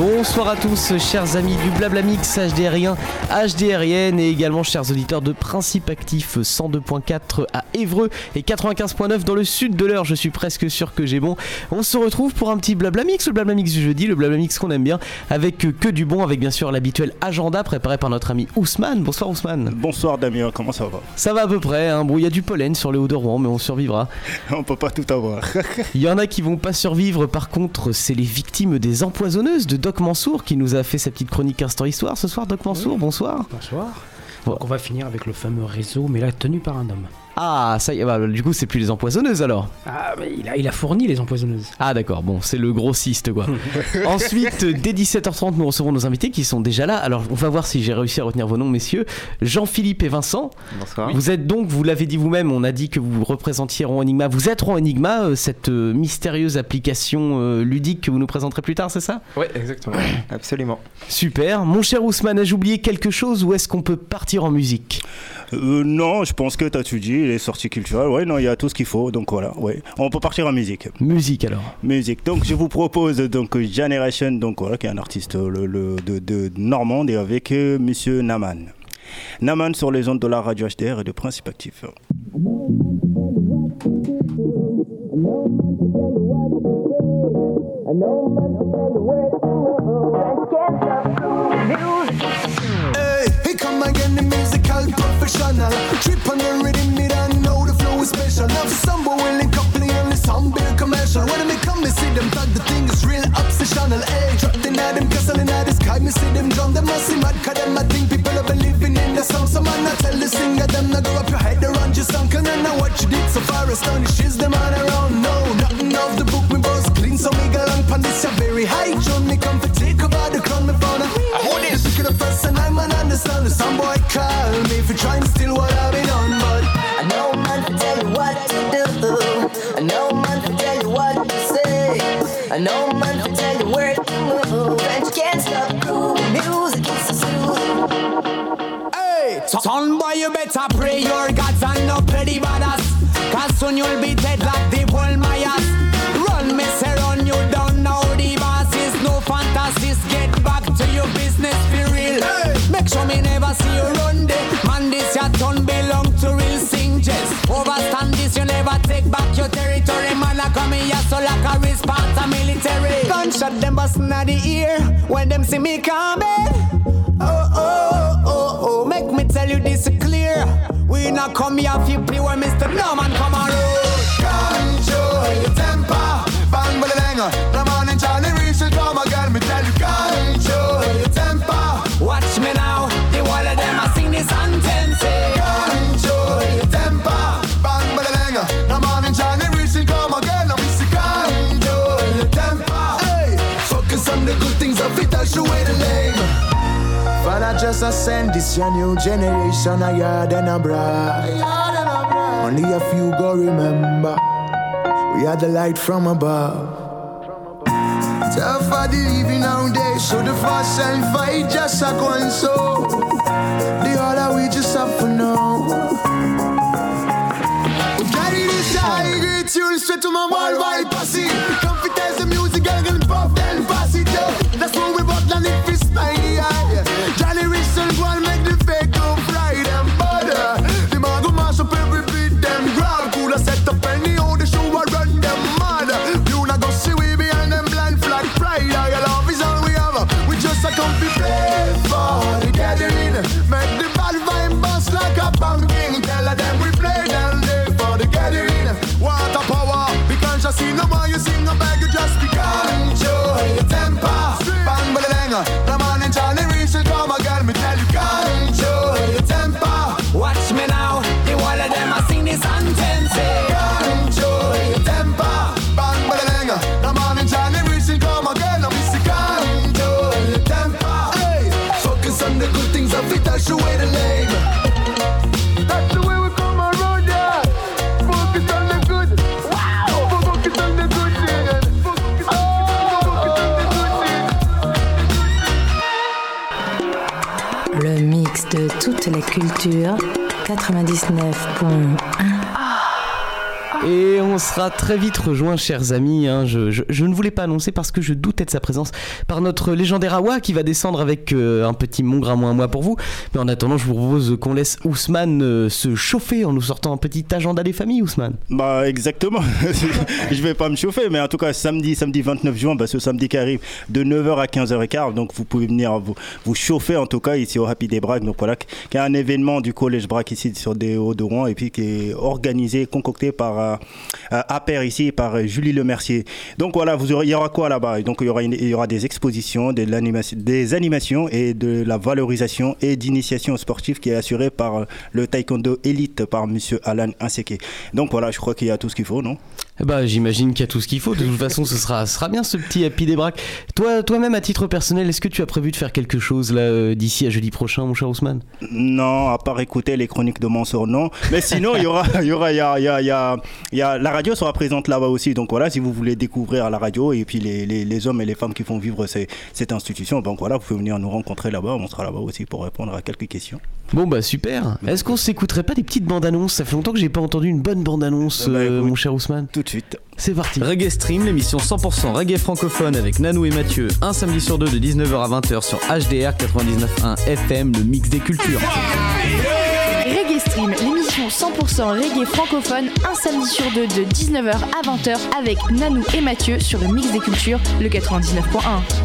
Bonsoir à tous, chers amis du Blablamix HDR1, HDRIN et également chers auditeurs de Principe Actif 102.4 à Évreux et 95.9 dans le sud de l'Eure. Je suis presque sûr que j'ai bon. On se retrouve pour un petit Blablamix, le Blablamix du jeudi, le Blablamix qu'on aime bien, avec que du bon, avec bien sûr l'habituel agenda préparé par notre ami Ousmane. Bonsoir Ousmane. Bonsoir Damien, comment ça va? Ça va à peu près, hein. Bon, il y a du pollen sur les hauts de Rouen, mais on survivra. On peut pas tout avoir. Il y en a qui vont pas survivre, par contre, c'est les victimes des empoisonneuses de Doc Mansour qui nous a fait sa petite chronique Instant-Histoire ce soir. Doc Mansour, bonsoir. Bonsoir. Bon. Donc on va finir avec le fameux réseau, mais là tenu par un homme. Ah, ça y est, bah, du coup c'est plus les empoisonneuses alors. Ah, mais il a fourni les empoisonneuses. Ah d'accord, bon, c'est le grossiste quoi. Ensuite, dès 17h30, nous recevons nos invités qui sont déjà là. Alors on va voir si j'ai réussi à retenir vos noms, messieurs. Jean-Philippe et Vincent. Bonsoir. Vous êtes donc, vous l'avez dit vous-même, on a dit que vous représentiez Ron Enigma. Vous êtes Ron Enigma, cette mystérieuse application ludique que vous nous présenterez plus tard, c'est ça? Ouais, exactement. Absolument. Super. Mon cher Ousmane, ai-je oublié quelque chose ou est-ce qu'on peut partir en musique? Non, je pense que t'as tout dit, les sorties culturelles, ouais, non, il y a tout ce qu'il faut, donc voilà, ouais. On peut partir en musique. Musique alors. Musique, donc je vous propose donc Generation, donc voilà, qui est un artiste de Normande et avec monsieur Naman. Naman sur les ondes de la radio HDR et de Principe Actif. Hey, come again, the musical professional. Trip on the rhythm, me don't know the flow is special. Love somebody willing couple only some big commercial. When me come, me see them tag the thing is real obsessional. Hey, trapped in them castle in the sky, me see them drum. Them must see mad, cause them I think people are believing in the song. So man, I tell the singer them, now go up your head around your song. Can I know what you did so far astonishes them on around. No, nothing off the book, me boss clean. So me go long pan this a very high tune. Me come for take over the crown, me found a hold it. Pick it up first and I'm an understand. Some boy call me if you try and steal what I've been on. But I know man to tell you what to do. I know man to tell you what to say. I know man to tell you where to move. And you can't stop grooving. Music is so smooth. Hey, son boy, you better pray your gods and not play the badass. Cause soon you'll be dead like the whole Mayas. Run me, say run you down now. The boss is no fantasies. Get back to your business, be real. Hey. Make sure me never see you run there. Man, this your turn belong to real singers. Overstand this, you never take back your territory. Man, I come here so like a response to military. Gunshot them bustin' at the ear when them see me coming. Oh, oh, oh, oh, make me tell you this clear. We not come here if you play where Mr. Norman come on road. Control your temper. Bang, bang, bang. The morning Johnny Reese will come again. Me tell you, control your temper. Watch me now. The wall of them I sing this anthem. Say, control your temper. Bang, bang, bang. The morning Johnny Reese will come again. We say, control your temper. Hey, focus on the good things of it. I'll show you the lame. Father just ascend this your new generation. A yard and a bride. Only a few go remember. We are the light from above. Tough for the living nowadays. So the fast and fight just a go and so. The other we just have for now. We carry this high grade tune straight to my worldwide posse. Confidence the music and pop then pass it up. That's what we bought and it is spiny eye. Johnny Rissel go and make the fake go fry them butter. The man go mash up every beat them ground. Cool set up any how the show a run them mad. You not go see we behind them blind flag pride. Our love is all we have. We just a come to play for the gathering. Make the bad vibe bust like a pumpkin. Tell them we play them day for the gathering. Water power, because you see no more you sing a bag. You just be control your temper. Bang bang bang. The man in Johnny Reese will come again. Me tell you control your temper. Watch me now. The wall of them I sing this anthem. Say control your temper. Bang bang bang. The man in Johnny Reese will come again. We say control your temper. Hey, focus on the good things of it. I'll show you the lame. That's the way we come around, yeah. Focus on the good. Wow. Focus on the good thing. Focus on the good thing. Le mix de toutes les cultures, 99.1. Et on sera très vite rejoints, chers amis. Je ne voulais pas annoncer parce que je doutais de sa présence par notre légendaire Awa qui va descendre avec un petit Mon Grain moins moi pour vous. Mais en attendant, je vous propose qu'on laisse Ousmane se chauffer en nous sortant un petit agenda des familles, Ousmane. Bah exactement. Je vais pas me chauffer, mais en tout cas samedi 29 juin, ce samedi qui arrive de 9h à 15h15. Donc vous pouvez venir vous chauffer en tout cas ici au Happy Day Brac. Donc voilà, qui est un événement du collège Brac ici sur des Hauts-de-Rouen et puis qui est organisé, concocté par APER ici, par Julie Lemercier. Donc voilà, il y aura quoi là-bas? Donc il y aura des expositions, des animations et de la valorisation et d'initiation sportive qui est assurée par le taekwondo élite par monsieur Alan Inseke. Donc voilà, je crois qu'il y a tout ce qu'il faut, non? J'imagine qu'il y a tout ce qu'il faut. De toute façon, ce sera bien ce petit Happy Day Brac. Toi-même, à titre personnel, est-ce que tu as prévu de faire quelque chose là d'ici à jeudi prochain, mon cher Ousmane? Non, à part écouter les chroniques de Mansour, non. Mais sinon, il y a la radio sera présente là-bas aussi. Donc voilà, si vous voulez découvrir la radio et puis les hommes et les femmes qui font vivre cette institution, donc voilà, vous pouvez venir nous rencontrer là-bas. On sera là-bas aussi pour répondre à quelques questions. Bon super. Est-ce qu'on s'écouterait pas des petites bandes annonces? Ça fait longtemps que j'ai pas entendu une bonne bande annonce, mon cher Ousmane. Tout de suite. C'est parti. Reggae Stream, l'émission 100% reggae francophone avec Nanou et Mathieu, un samedi sur deux de 19h à 20h sur HDR 99.1 FM, le mix des cultures. Reggae Stream, l'émission 100% reggae francophone, un samedi sur deux de 19h à 20h avec Nanou et Mathieu sur le mix des cultures, le 99.1.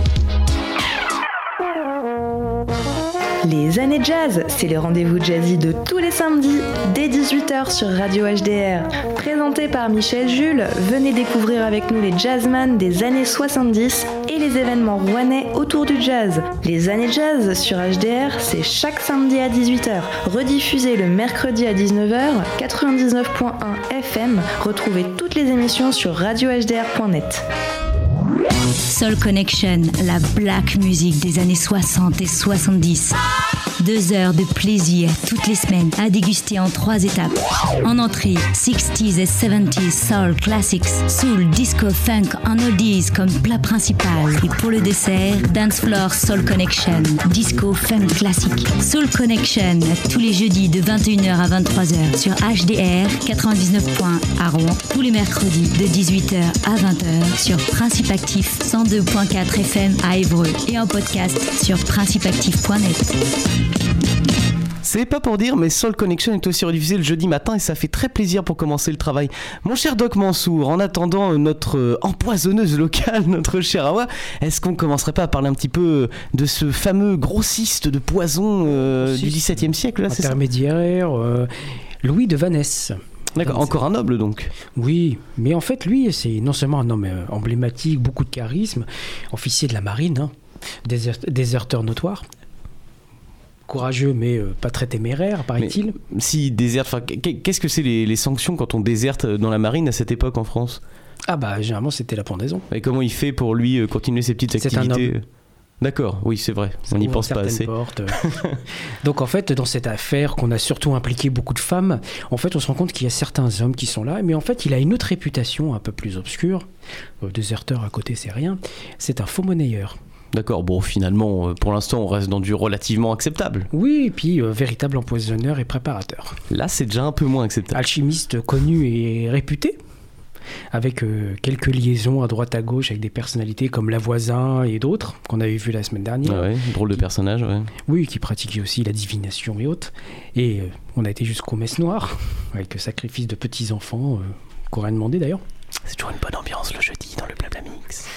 Les années jazz, c'est le rendez-vous jazzy de tous les samedis, dès 18h sur Radio HDR. Présenté par Michel Jules, venez découvrir avec nous les jazzman des années 70 et les événements rouennais autour du jazz. Les années jazz sur HDR, c'est chaque samedi à 18h. Rediffusé le mercredi à 19h, 99.1 FM. Retrouvez toutes les émissions sur radiohdr.net. Soul Connection, la black music des années 60 et 70. 2 heures de plaisir toutes les semaines à déguster en 3 étapes. En entrée, 60s et 70s soul classics, soul, disco, funk en oldies comme plat principal. Et pour le dessert, Dance Floor Soul Connection, disco, funk classique. Soul Connection, tous les jeudis de 21h à 23h sur HDR 99.1 à Rouen. Tous les mercredis de 18h à 20h sur Principe Actif 102.4 FM à Évreux. Et en podcast sur principeactif.net. C'est pas pour dire, mais Soul Connection est aussi rediffusé le jeudi matin et ça fait très plaisir pour commencer le travail. Mon cher Doc Mansour, en attendant notre empoisonneuse locale, notre cher Awa, est-ce qu'on commencerait pas à parler un petit peu de ce fameux grossiste de poison du XVIIe siècle là, intermédiaire, Louis de Vanesse. D'accord, encore un noble donc. Oui, mais en fait lui c'est non seulement un homme emblématique, beaucoup de charisme, officier de la marine, déserteur notoire. Courageux mais pas très téméraire, paraît-il. Mais si déserte, qu'est-ce que c'est les sanctions quand on déserte dans la marine à cette époque en France? Généralement c'était la pendaison. Et comment il fait pour lui continuer ses petites activités? D'accord, oui c'est vrai, on n'y pense pas assez. Donc en fait dans cette affaire qu'on a surtout impliqué beaucoup de femmes, en fait on se rend compte qu'il y a certains hommes qui sont là, mais en fait il a une autre réputation un peu plus obscure. Déserteur à côté c'est rien, c'est un faux monnayeur. D'accord, bon finalement pour l'instant on reste dans du relativement acceptable. Oui, et puis véritable empoisonneur et préparateur. Là c'est déjà un peu moins acceptable. Alchimiste connu et réputé, avec quelques liaisons à droite à gauche avec des personnalités comme Lavoisin et d'autres qu'on avait vu la semaine dernière. Ah ouais, drôle de personnage, ouais. Oui, qui pratiquait aussi la divination et autres. Et on a été jusqu'aux messes noires, avec sacrifice de petits-enfants, qu'on aurait demandé d'ailleurs. C'est toujours une bonne ambiance le jeudi dans le Blabla Mix.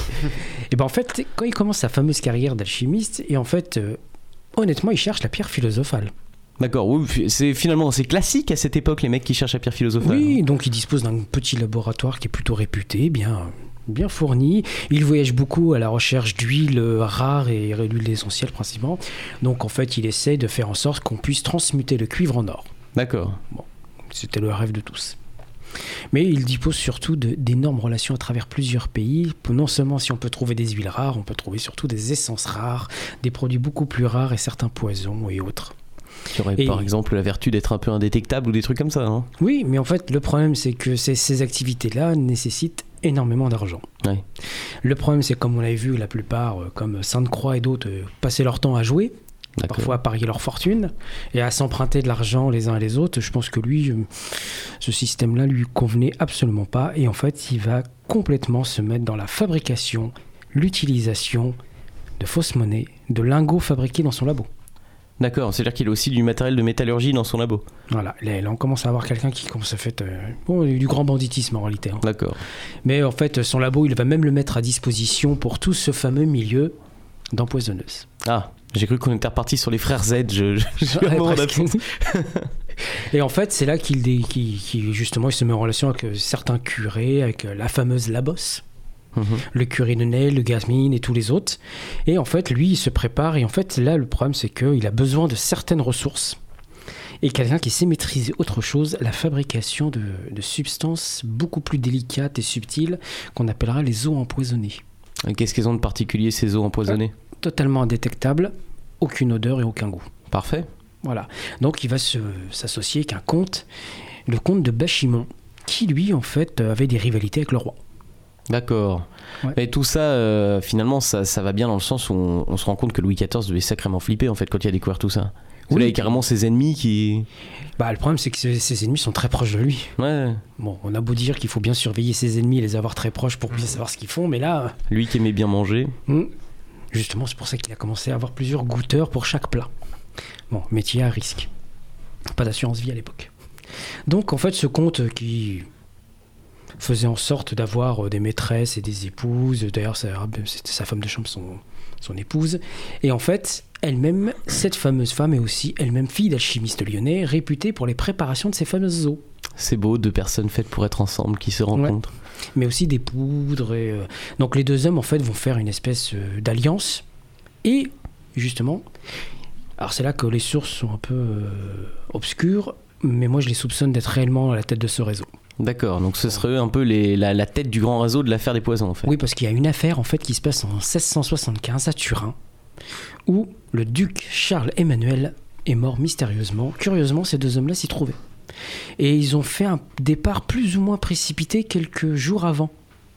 Et en fait, quand il commence sa fameuse carrière d'alchimiste, et en fait, honnêtement, il cherche la pierre philosophale. D'accord, oui, c'est classique à cette époque les mecs qui cherchent la pierre philosophale. Oui, donc il dispose d'un petit laboratoire qui est plutôt réputé, bien fourni. Il voyage beaucoup à la recherche d'huiles rares et d'huiles essentielles principalement. Donc en fait, il essaie de faire en sorte qu'on puisse transmuter le cuivre en or. D'accord. Bon, c'était le rêve de tous. Mais il dispose surtout d'énormes relations à travers plusieurs pays. Non seulement si on peut trouver des huiles rares, on peut trouver surtout des essences rares, des produits beaucoup plus rares et certains poisons et autres. Qui aurait par exemple la vertu d'être un peu indétectable ou des trucs comme ça, hein. Oui, mais en fait le problème c'est que ces activités-là nécessitent énormément d'argent. Ouais. Le problème c'est comme on l'avait vu la plupart, comme Sainte-Croix et d'autres, passer leur temps à jouer. D'accord. parfois à parier leur fortune et à s'emprunter de l'argent les uns et les autres. Je pense que lui, ce système-là lui convenait absolument pas. Et en fait, il va complètement se mettre dans la fabrication, l'utilisation de fausses monnaies, de lingots fabriqués dans son labo. D'accord, c'est-à-dire qu'il a aussi du matériel de métallurgie dans son labo. Voilà, là on commence à avoir quelqu'un qui commence à faire du grand banditisme en réalité. Hein. D'accord. Mais en fait, son labo, il va même le mettre à disposition pour tout ce fameux milieu d'empoisonneuses. Ah, j'ai cru qu'on était reparti sur les frères Z. J'ai eu un Ouais, moment presque. d'absence. Et en fait, c'est là qu'il justement il se met en relation avec certains curés, avec la fameuse Labosse. Le curé de Nesle, le Gasmine et tous les autres. Et en fait, lui, il se prépare. Et en fait, là, le problème, c'est qu'il a besoin de certaines ressources. Et quelqu'un qui sait maîtriser autre chose, la fabrication de substances beaucoup plus délicates et subtiles qu'on appellera les eaux empoisonnées. Qu'est-ce qu'ils ont de particulier, ces eaux empoisonnées ? Totalement indétectables, aucune odeur et aucun goût. Parfait. Voilà. Donc, il va s'associer avec un comte, le comte de Bachimont, qui, lui, en fait, avait des rivalités avec le roi. D'accord. Ouais. Et tout ça, finalement, ça va bien dans le sens où on se rend compte que Louis XIV devait sacrément flipper en fait quand il a découvert tout ça. Oui. Il avait carrément ses ennemis qui... Bah, le problème, c'est que ses ennemis sont très proches de lui. Ouais. Bon, on a beau dire qu'il faut bien surveiller ses ennemis et les avoir très proches pour bien savoir ce qu'ils font, mais là... Lui qui aimait bien manger. Justement, c'est pour ça qu'il a commencé à avoir plusieurs goûteurs pour chaque plat. Bon, métier à risque. Pas d'assurance vie à l'époque. Donc, en fait, ce comte qui faisait en sorte d'avoir des maîtresses et des épouses, d'ailleurs, c'était sa femme de chambre, son épouse, et en fait... Elle-même, cette fameuse femme est aussi elle-même fille d'alchimiste lyonnais, réputée pour les préparations de ces fameuses eaux. C'est beau, deux personnes faites pour être ensemble, qui se rencontrent. Ouais. Mais aussi des poudres. Donc les deux hommes, en fait, vont faire une espèce d'alliance. Et, justement, alors c'est là que les sources sont un peu obscures, mais moi je les soupçonne d'être réellement à la tête de ce réseau. D'accord, donc ce serait un peu la tête du grand réseau de l'affaire des poisons, en fait. Oui, parce qu'il y a une affaire, en fait, qui se passe en 1675 à Turin, où le duc Charles-Emmanuel est mort mystérieusement. Curieusement, ces deux hommes-là s'y trouvaient. Et ils ont fait un départ plus ou moins précipité quelques jours avant.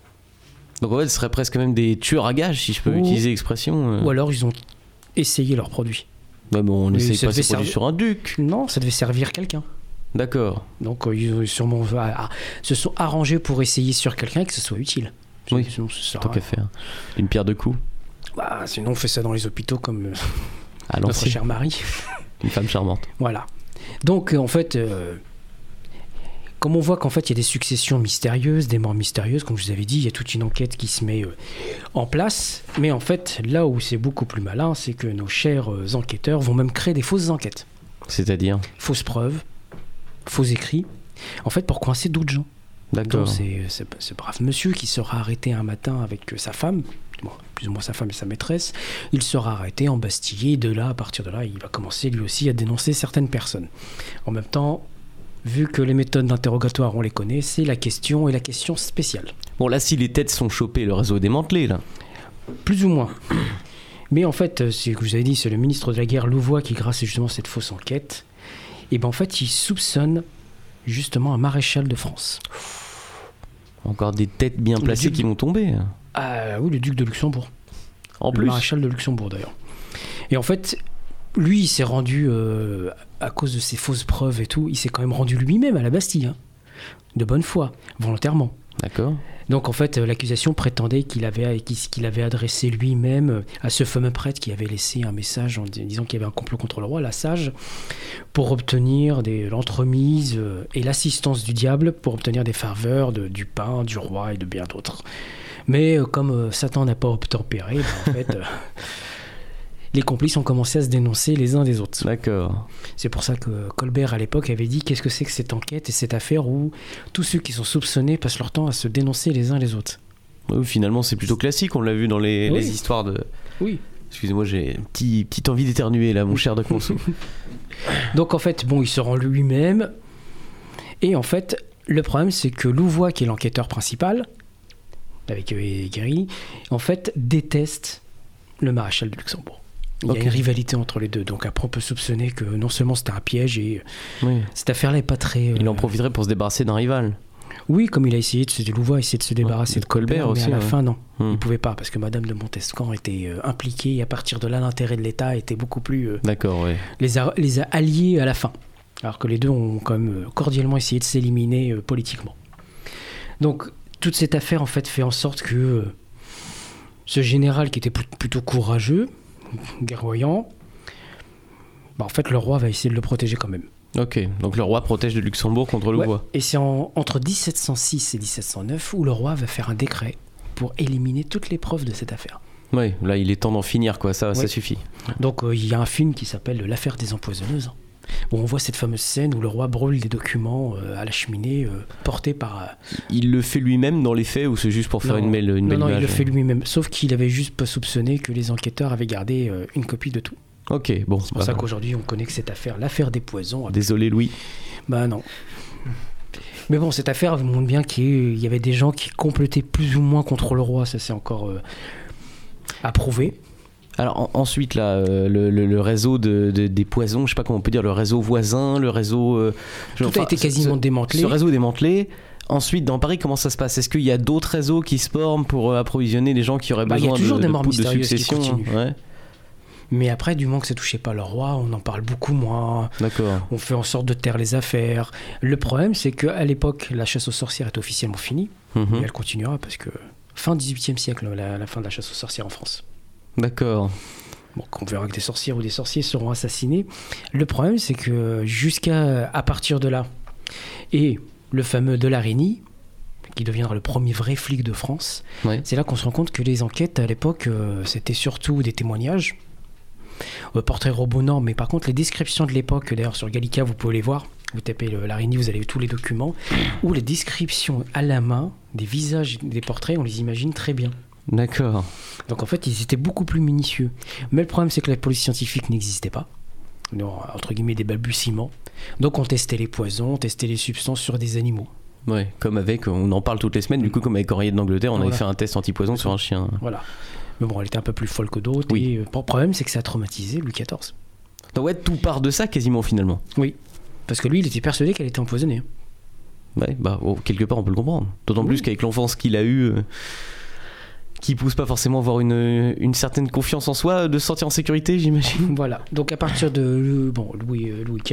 Donc en fait, ce serait presque même des tueurs à gages, si je peux utiliser l'expression. Ou alors ils ont essayé leurs produits. Bah bon, on essaye pas ces produits sur un duc. Non, ça devait servir quelqu'un. D'accord. Donc ils sûrement se sont arrangés pour essayer sur quelqu'un et que ce soit utile. Oui, sinon, tant qu'à faire. Une pierre deux coups. Bah, sinon on fait ça dans les hôpitaux comme à notre chère Marie. Une femme charmante. Voilà. Donc en fait, comme on voit qu'en fait il y a des successions mystérieuses, des morts mystérieuses, comme je vous avais dit, il y a toute une enquête qui se met en place. Mais en fait, là où c'est beaucoup plus malin, c'est que nos chers enquêteurs vont même créer des fausses enquêtes. C'est-à-dire ? Fausses preuves, faux écrits, en fait pour coincer d'autres gens. D'accord. Donc c'est ce brave monsieur qui sera arrêté un matin avec sa femme, bon, plus ou moins sa femme et sa maîtresse, il sera arrêté, embastillé, de là, à partir de là, il va commencer lui aussi à dénoncer certaines personnes. En même temps, vu que les méthodes d'interrogatoire, on les connaît, c'est la question et la question spéciale. Bon là, si les têtes sont chopées, le réseau est démantelé là. Plus ou moins. Mais en fait, c'est que je vous avais dit, c'est le ministre de la Guerre Louvois qui, grâce à justement cette fausse enquête, et ben en fait, il soupçonne justement un maréchal de France. Encore des têtes bien placées qui vont tomber. Ah oui, le duc de Luxembourg. En plus. Le maréchal de Luxembourg d'ailleurs. Et en fait, lui, il s'est rendu, à cause de ses fausses preuves et tout, il s'est quand même rendu lui-même à la Bastille, hein, de bonne foi, volontairement. D'accord. Donc en fait, l'accusation prétendait qu'il avait adressé lui-même à ce fameux prêtre qui avait laissé un message en disant qu'il y avait un complot contre le roi, la sage, pour obtenir l'entremise et l'assistance du diable pour obtenir des faveurs du pain, du roi et de bien d'autres. Mais comme Satan n'a pas obtempéré, en fait, les complices ont commencé à se dénoncer les uns des autres. D'accord. C'est pour ça que Colbert, à l'époque, avait dit qu'est-ce que c'est que cette enquête et cette affaire où tous ceux qui sont soupçonnés passent leur temps à se dénoncer les uns les autres. Oui, finalement, c'est plutôt classique. On l'a vu dans les histoires de... Oui. Excusez-moi, j'ai une petite envie d'éternuer, là, mon cher Doc Monceau. Donc, en fait, bon, il se rend lui-même. Et en fait, le problème, c'est que Louvois, qui est l'enquêteur principal, avec Guéry, en fait, déteste le maréchal de Luxembourg. Il y a une rivalité entre les deux. Donc après, on peut soupçonner que non seulement c'était un piège et cette affaire-là n'est pas très... Il en profiterait pour se débarrasser d'un rival. Oui, comme il a essayé Louvois a essayé de se débarrasser de Colbert, mais aussi, à la fin, non. Hmm. Il pouvait pas, parce que Madame de Montescan était impliquée, et à partir de là, l'intérêt de l'État était beaucoup plus... D'accord, ouais. les a alliés à la fin. Alors que les deux ont quand même cordialement essayé de s'éliminer politiquement. Donc, toute cette affaire, en fait, fait en sorte que ce général qui était plutôt courageux, guerroyant, en fait, le roi va essayer de le protéger quand même. Ok, donc le roi protège de Luxembourg contre Louvois. Ouais, et c'est entre 1706 et 1709 où le roi va faire un décret pour éliminer toutes les preuves de cette affaire. Oui, là il est temps d'en finir, quoi. Ça suffit. Donc il y a un film qui s'appelle L'affaire des empoisonneuses, où on voit cette fameuse scène où le roi brûle des documents à la cheminée portés par... Il le fait lui-même dans les faits ou c'est juste pour faire une belle image? Non, il le fait lui-même, sauf qu'il avait juste pas soupçonné que les enquêteurs avaient gardé une copie de tout. Ok, bon. C'est pour ça qu'aujourd'hui on connaît que cette affaire, l'affaire des poisons. Désolé Louis. Bah non. Mais bon, cette affaire montre bien qu'il y avait des gens qui complotaient plus ou moins contre le roi, ça c'est encore à prouver. Alors ensuite là, le réseau des poisons, je sais pas comment on peut dire, le réseau voisin, le réseau... Tout a été quasiment démantelé. Ce réseau démantelé. Ensuite, dans Paris, comment ça se passe? Est-ce qu'il y a d'autres réseaux qui se forment pour approvisionner les gens qui auraient besoin de poudre de succession? Ouais. Mais après, du moment que ça touchait pas le roi, on en parle beaucoup moins. D'accord. On fait en sorte de taire les affaires. Le problème, c'est qu'à l'époque, la chasse aux sorcières est officiellement finie. Et elle continuera parce que fin 18e siècle, la fin de la chasse aux sorcières en France. D'accord. Bon, on verra que des sorcières ou des sorciers seront assassinés. Le problème, c'est que à partir de là, et le fameux Delarini, qui deviendra le premier vrai flic de France, c'est là qu'on se rend compte que les enquêtes, à l'époque, c'était surtout des témoignages. Portrait robot, mais par contre les descriptions de l'époque, d'ailleurs sur Gallica vous pouvez les voir, vous tapez Larini, vous avez tous les documents où les descriptions à la main des visages, des portraits, on les imagine très bien. D'accord. Donc en fait ils étaient beaucoup plus minutieux, mais le problème c'est que la police scientifique n'existait pas, entre guillemets des balbutiements, donc on testait les poisons, on testait les substances sur des animaux. Ouais, comme on en parle toutes les semaines, du coup comme avec Henriette d'Angleterre, on avait fait un test anti-poison sur un chien. Voilà. Mais bon, elle était un peu plus folle que d'autres. Oui. Et le problème, c'est que ça a traumatisé Louis XIV. Donc ouais, tout part de ça quasiment finalement. Oui, parce que lui, il était persuadé qu'elle était empoisonnée. Ouais, quelque part, on peut le comprendre. D'autant plus qu'avec l'enfance qu'il a eue, qui pousse pas forcément à avoir une certaine confiance en soi, de se sentir en sécurité, j'imagine. Voilà. Donc à partir de Louis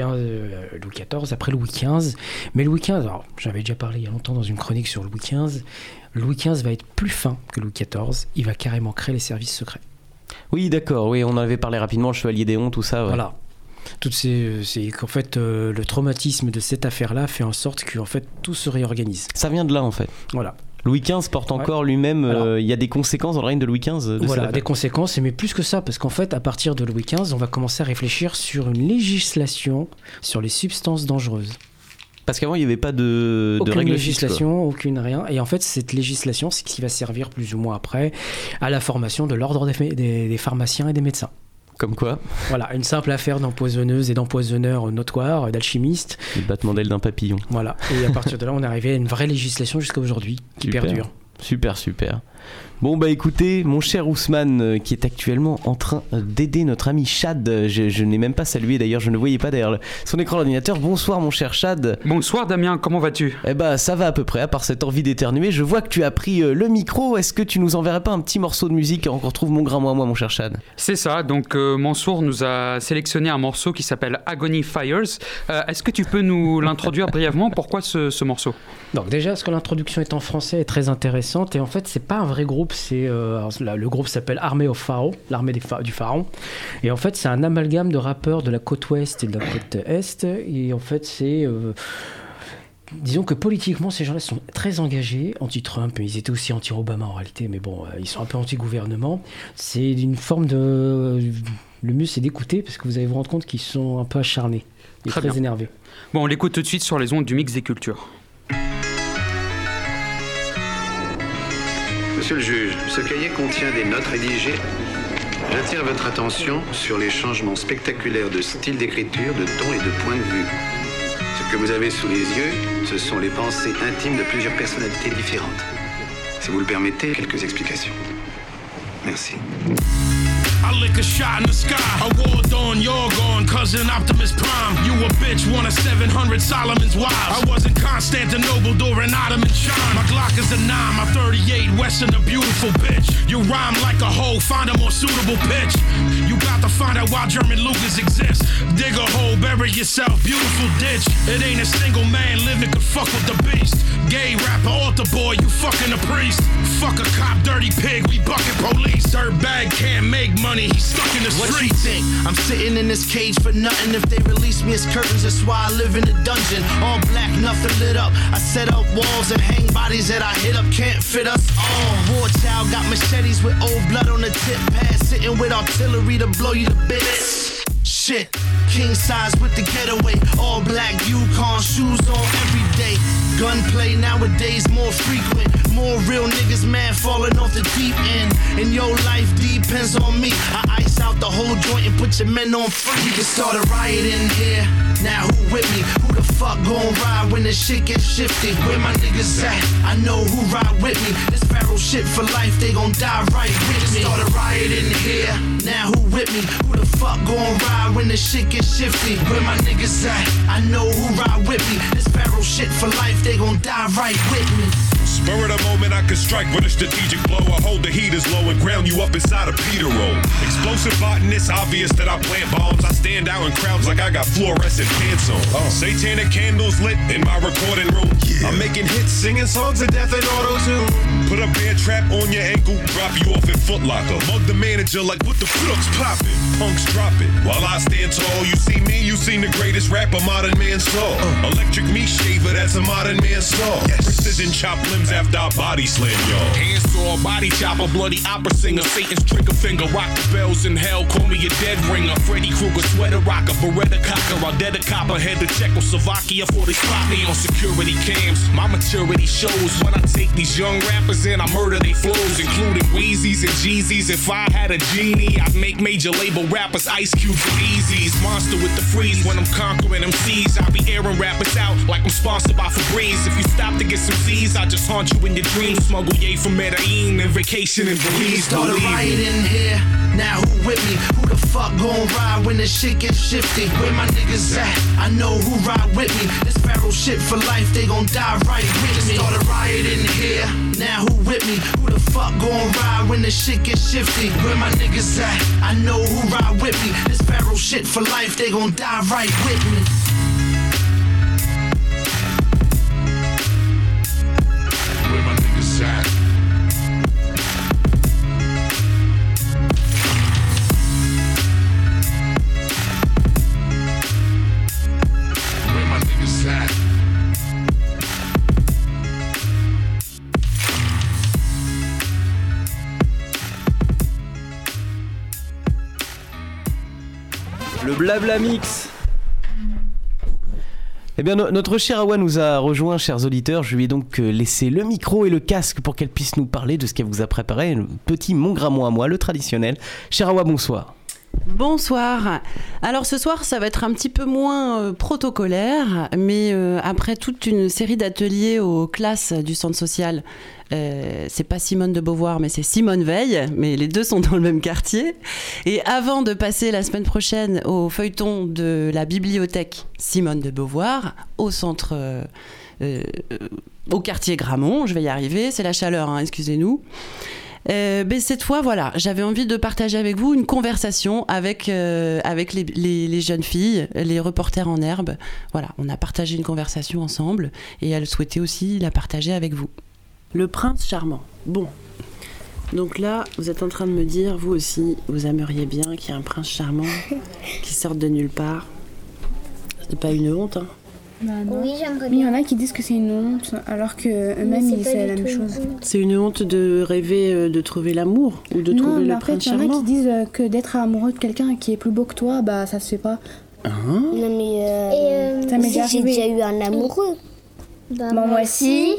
XIV, après Louis XV, mais Louis XV, alors j'avais déjà parlé il y a longtemps dans une chronique sur Louis XV. Louis XV va être plus fin que Louis XIV. Il va carrément créer les services secrets. Oui, d'accord. Oui, on en avait parlé rapidement, le Chevalier d'Éon, tout ça. Ouais. Voilà. C'est qu'en fait, le traumatisme de cette affaire-là fait en sorte que en fait, tout se réorganise. Ça vient de là, en fait. Voilà. Louis XV porte encore lui-même... Il y a des conséquences dans le règne de Louis XV voilà, des conséquences, mais plus que ça, parce qu'en fait, à partir de Louis XV, on va commencer à réfléchir sur une législation sur les substances dangereuses. Parce qu'avant, il n'y avait pas de aucune législation, aucune rien. Et en fait, cette législation, c'est ce qui va servir plus ou moins après à la formation de l'ordre des pharmaciens et des médecins. Comme quoi? Voilà, une simple affaire d'empoisonneuses et d'empoisonneurs notoires, d'alchimistes. Le battement d'aile d'un papillon. Voilà, et à partir de là, on est arrivé à une vraie législation jusqu'à aujourd'hui, qui perdure. Super. Bon bah écoutez, mon cher Ousmane qui est actuellement en train d'aider notre ami Chad, je n'ai même pas salué d'ailleurs, je ne voyais pas derrière son écran d'ordinateur. Bonsoir mon cher Chad. Bonsoir Damien, comment vas-tu? Eh bah ça va à peu près, à part cette envie d'éternuer. Je vois que tu as pris le micro, est-ce que tu nous enverrais pas un petit morceau de musique qu'on retrouve mon grain moi mon cher Chad? C'est ça, donc Mansour nous a sélectionné un morceau qui s'appelle Agony Fires. Est-ce que tu peux nous l'introduire brièvement? Pourquoi ce morceau? Donc déjà, parce que l'introduction est en français est très intéressante, et en fait c'est pas un vrai groupe, le groupe s'appelle Army of Pharaoh, l'armée du pharaon, et en fait c'est un amalgame de rappeurs de la côte ouest et de la côte est, et en fait c'est disons que politiquement ces gens-là sont très engagés, anti-Trump, ils étaient aussi anti-Obama en réalité, mais bon, ils sont un peu anti-gouvernement. C'est une forme de... Le mieux c'est d'écouter, parce que vous allez vous rendre compte qu'ils sont un peu acharnés et très énervés. Bon, on l'écoute tout de suite sur les ondes du Mix des Cultures. Monsieur le juge, ce cahier contient des notes rédigées. J'attire votre attention sur les changements spectaculaires de style d'écriture, de ton et de point de vue. Ce que vous avez sous les yeux, ce sont les pensées intimes de plusieurs personnalités différentes. Si vous le permettez, quelques explications. Merci. I lick a shot in the sky. I war dawn, you're gone, cousin Optimus Prime. You a bitch, one of 700 Solomon's wives. I wasn't kind. Constantinople during Ottoman charm. My Glock is a 9, my 38 Western, a beautiful bitch. You rhyme like a hoe, find a more suitable pitch. You got to find out why German Lucas exists. Dig a hole, bury yourself, beautiful ditch. It ain't a single man living could fuck with the beast. Gay rapper, altar boy, you fucking a priest. Fuck a cop, dirty pig, we bucking police. Dirtbag can't make money, he's stuck in the streets. What you think? I'm sitting in this cage for nothing. If they release me as curtains, that's why I live in a dungeon. All black, nothing lit up. I set up walls and hang bodies that I hit up. Can't fit us all. War child got machetes with old blood on the tip pad. Sitting with artillery to blow you to bits. Shit, king size with the getaway. All black Yukon shoes on every day. Gunplay nowadays more frequent. More real niggas, man, falling off the deep end. And your life depends on me. I ice out the whole joint and put your men on free. We can start a riot in here. Now who with me? Who the fuck gon' ride when the shit gets shifty? Where my niggas at? I know who ride with me. This Pharaoh shit for life, they gon' die right with me. Start a riot in here. Now who with me? Who the fuck gon' ride when the shit gets shifty? Where my niggas at? I know who ride with me. This Pharaoh shit for life, they gon' die right with me. Spur of the moment, I can strike with a strategic blow. I hold the heaters low and ground you up inside a Peter roll. Explosive botanist, obvious that I plant bombs. I stand out in crowds like I got fluorescent pants on. Satanic candles lit in my recording room. I'm making hits, singing songs of death and auto-tune. Put a bear trap on your ankle, drop you off in Foot Locker. Mug the manager like, what the fuck's poppin'? Punks drop it. While I stand tall, you see me, you seen the greatest rapper modern man saw. Electric meat shaver, that's a modern man saw. Precision chop limbs after I body slam y'all. Handsaw, body chopper, bloody opera singer, Satan's trigger finger, rock the bells in hell, call me a dead ringer. Freddy Krueger, sweater rocker, Beretta cocker, I dead a copper, head to Czechoslovakia for they spot me on security cams. My maturity shows when I take these young rappers in, I murder they flows, including Wheezies and Jeezys. If I had a genie, I'd make major label rappers Ice Cube and Eazy's. Monster with the freeze when I'm conquering MCs. I'll be airing rappers out like I'm sponsored by Febreze. If you stop to get some Z's, I just haunt you in your dreams. Smuggle yay from Medellin and vacation in Belize. Start a riot in here. Now who with me? Who the fuck gon' ride when the shit gets shifty? Where my niggas at? I know who ride with me. This Pharaoh shit for life, they gon' die right with me. Start a riot in here. Now who with me? Who the fuck gon' ride when the shit gets shifty? Where my niggas at? I know who ride with me. This Pharaoh shit for life, they gon' die right with me. Where my niggas at? Where my niggas at? Le Blabla Mix. Eh bien, notre chère Awa nous a rejoint, chers auditeurs. Je lui ai donc laissé le micro et le casque pour qu'elle puisse nous parler de ce qu'elle vous a préparé. Le petit Mon Grammont à moi, le traditionnel. Chère Awa, bonsoir. Bonsoir. Alors ce soir, ça va être un petit peu moins protocolaire, mais après toute une série d'ateliers aux classes du centre social, c'est pas Simone de Beauvoir, mais c'est Simone Veil, mais les deux sont dans le même quartier. Et avant de passer la semaine prochaine au feuilleton de la bibliothèque Simone de Beauvoir, au centre, au quartier Grammont, je vais y arriver, c'est la chaleur, hein, excusez-nous. Mais cette fois, voilà, j'avais envie de partager avec vous une conversation avec les jeunes filles, les reporters en herbe. Voilà, on a partagé une conversation ensemble et elles souhaitaient aussi la partager avec vous. Le prince charmant. Bon, donc là, vous êtes en train de me dire, vous aussi, vous aimeriez bien qu'il y ait un prince charmant qui sorte de nulle part. C'est pas une honte, hein? Bah non. Oui, j'aimerais bien. Mais il y en a qui disent que c'est une honte, alors que eux-mêmes, c'est la même chose. C'est une honte de rêver de trouver l'amour ou de trouver le prince charmant. Il y en a qui disent que d'être amoureux de quelqu'un qui est plus beau que toi, bah ça se fait pas. Non mais ça m'est déjà arrivé. J'ai déjà eu un amoureux. Bah, moi aussi.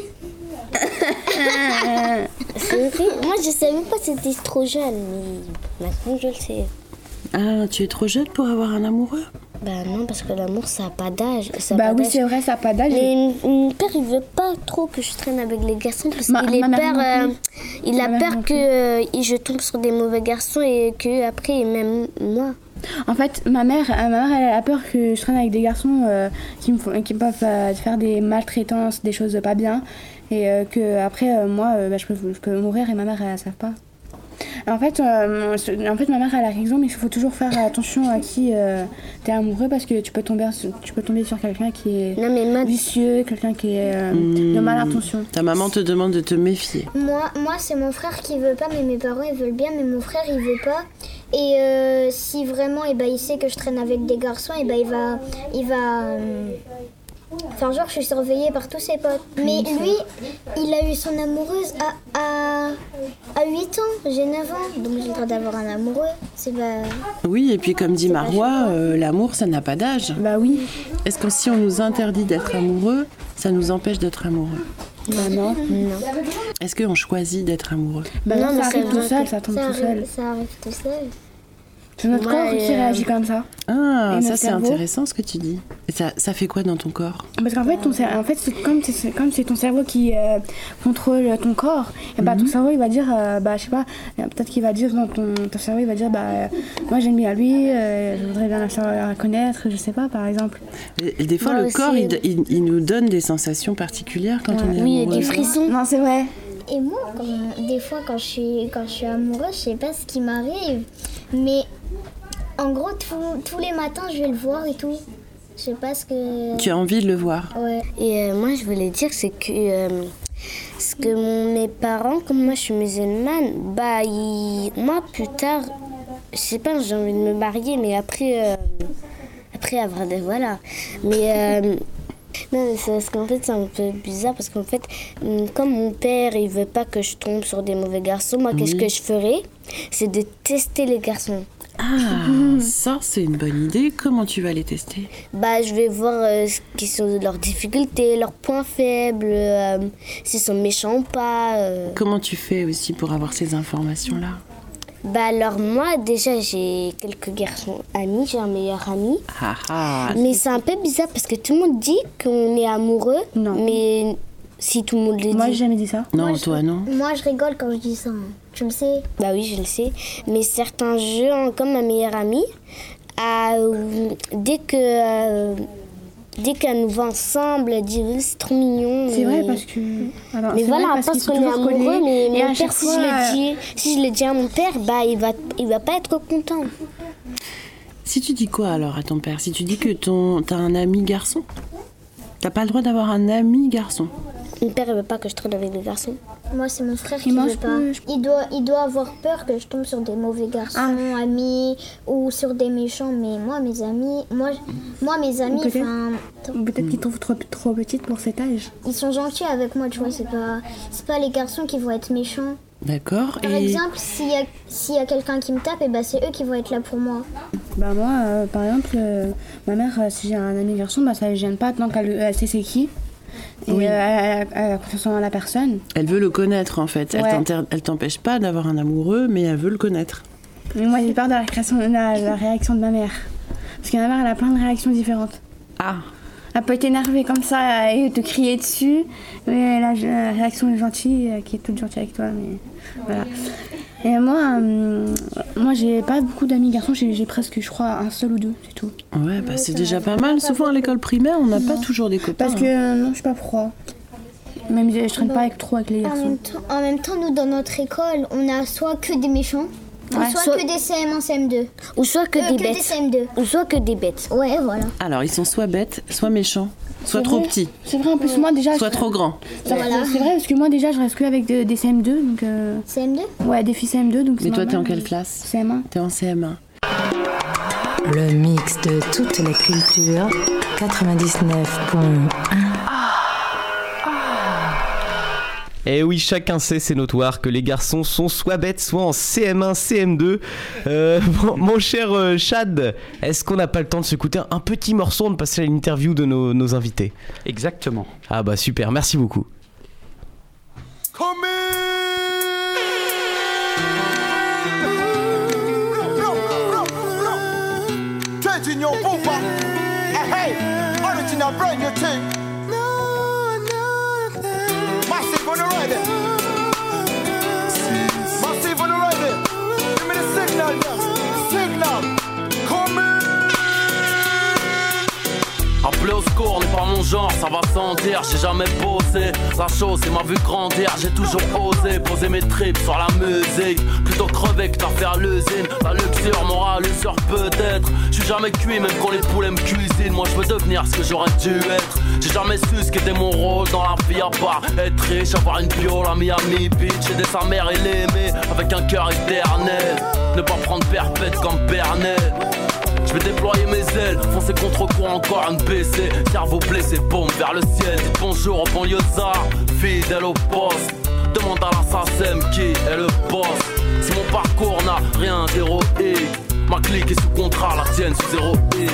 C'est vrai. Moi je savais pas que c'était trop jeune, mais maintenant je le sais. Ah, tu es trop jeune pour avoir un amoureux? Bah non, parce que l'amour ça a pas d'âge. Bah oui, c'est vrai, ça a pas d'âge. Mais mon père il veut pas trop que je traîne avec les garçons parce qu'il est peur. Il a peur que je tombe sur des mauvais garçons et que après il m'aime moi. En fait, ma mère, elle a peur que je traîne avec des garçons qui peuvent faire des maltraitances, des choses pas bien, et que après moi, je peux mourir et ma mère, elle ne savent pas. En fait, ma mère elle a raison, mais il faut toujours faire attention à qui t'es amoureux parce que tu peux tomber sur quelqu'un qui est vicieux, quelqu'un qui est de male intention. Ta maman te demande de te méfier. Moi, c'est mon frère qui veut pas, mais mes parents ils veulent bien, mais mon frère il veut pas. Et si vraiment, il sait que je traîne avec des garçons, il va enfin, genre, je suis surveillée par tous ses potes. Mais lui, il a eu son amoureuse à 8 ans, j'ai 9 ans, donc j'ai le droit d'avoir un amoureux. Oui, et puis comme dit Marois, l'amour, ça n'a pas d'âge. Bah oui. Est-ce que si on nous interdit d'être amoureux, ça nous empêche d'être amoureux? Bah non. Est-ce qu'on choisit d'être amoureux? Bah non, ça arrive tout seul, ça tombe tout seul. Ça arrive tout seul. C'est notre corps qui réagit comme ça. Ah, ça c'est intéressant ce que tu dis. Et ça fait quoi dans ton corps? Parce qu'en fait, c'est comme c'est ton cerveau qui contrôle ton corps. Et bah ton cerveau il va dire, je sais pas, peut-être qu'il va dire dans ton cerveau il va dire moi j'aime bien lui, je voudrais bien la connaître, je sais pas par exemple. Et des fois le corps il nous donne des sensations particulières quand on est amoureux. Oui, et des frissons. Non, c'est vrai. Et moi, des fois quand je suis amoureuse, je sais pas ce qui m'arrive, mais en gros, tous les matins, je vais le voir et tout. Je sais pas ce que... Tu as envie de le voir? Ouais. Et moi, je voulais dire, c'est que... mes parents, comme moi, je suis musulmane, moi, plus tard, je sais pas, j'ai envie de me marier, mais après avoir des... Voilà. Mais... non, mais c'est parce qu'en fait, c'est un peu bizarre, parce qu'en fait, comme mon père, il veut pas que je tombe sur des mauvais garçons, moi, qu'est-ce que je ferais? C'est de tester les garçons. Ah, ça c'est une bonne idée. Comment tu vas les tester? Je vais voir quelles sont leurs difficultés, leurs points faibles, s'ils sont méchants ou pas. Comment tu fais aussi pour avoir ces informations-là? Alors moi, déjà, j'ai quelques garçons amis, j'ai un meilleur ami. Mais c'est un peu bizarre parce que tout le monde dit qu'on est amoureux. Non. Mais si tout le monde le dit... Moi, j'ai jamais dit ça. Non, toi, non. Moi, je rigole quand je dis ça. Tu le sais? Bah oui, je le sais. Mais certains jeux, comme ma meilleure amie, dès qu'elle nous voit ensemble, elle dit c'est trop mignon. C'est vrai parce que... Alors, mais voilà, parce qu'on est amoureux, mais mon père, si je le dis à mon père, il va pas être content. Si tu dis quoi alors à ton père? Si tu dis que t'as un ami garçon? T'as pas le droit d'avoir un ami garçon? Mon père, il veut pas que je traîne avec des garçons. Moi, c'est mon frère qui veut pas. Il doit avoir peur que je tombe sur des mauvais garçons, amis, ou sur des méchants. Mais moi, mes amis... Peut-être qu'ils trouvent trop petite pour cet âge. Ils sont gentils avec moi, tu vois. C'est pas les garçons qui vont être méchants. D'accord. Par exemple, s'il y a quelqu'un qui me tape, c'est eux qui vont être là pour moi. Moi, par exemple, ma mère, si j'ai un ami garçon, ça ne gêne pas tant qu'elle sait c'est qui. Et elle a confiance en la personne. Elle veut le connaître en fait. Ouais. Elle t'empêche pas d'avoir un amoureux, mais elle veut le connaître. Mais moi j'ai peur de la réaction de ma mère. Parce que ma mère elle a plein de réactions différentes. Ah. Elle peut être énervée comme ça et te crier dessus. Mais la réaction est gentille, qui est toute gentille avec toi. Mais voilà. Et moi j'ai pas beaucoup d'amis garçons, j'ai presque, je crois, un seul ou deux, c'est tout. Ouais, c'est déjà pas mal. Souvent à l'école primaire, on n'a pas toujours des copains. Parce que non, je suis pas pro. Même je traîne pas trop avec les garçons. En même temps, nous dans notre école, on a soit que des méchants, soit que des CM1, CM2. Ou soit que des bêtes. Des CM2. Ou soit que des bêtes. Ouais, voilà. Alors, ils sont soit bêtes, soit méchants. Soit trop petits. C'est vrai, en plus, moi déjà. Soit trop grands. Voilà. C'est vrai, parce que moi déjà, je reste que avec des CM2. Donc, CM2? Ouais, des filles CM2. Donc mais toi, t'es en quelle classe? CM1. T'es en CM1. Le mix de toutes les cultures. 99.1. Et oui, chacun sait, c'est notoire, que les garçons sont soit bêtes, soit en CM1, CM2. Mon cher Chad, est-ce qu'on n'a pas le temps de s'écouter un petit morceau, de passer à l'interview de nos invités? Exactement. Ah bah super, merci beaucoup. Massive on the ready. Massive on the ready. Give me the signal, yeah. Signal. Come ça va sans dire, j'ai jamais bossé. La chose, c'est m'a vu grandir, j'ai toujours osé poser mes tripes sur la musique. Plutôt crever que t'as fait à l'usine. La luxure, morale, l'usure peut-être. J'suis jamais cuit, même quand les poulets me cuisinent. Moi je veux devenir ce que j'aurais dû être. J'ai jamais su ce qu'était mon rôle dans la vie à part être riche, avoir une piole à Miami Beach, aider sa mère et l'aimer avec un cœur éternel. Ne pas prendre perpète comme Bernel. Je vais déployer mes ailes, foncer contre quoi encore un BC. Cerveau blessé, bombe vers le ciel. Dites bonjour au banlieusard, fidèle au poste. Demande à l'assassin qui est le boss. Si mon parcours n'a rien d'héroïque, ma clique est sous contrat, la tienne sous héroïne.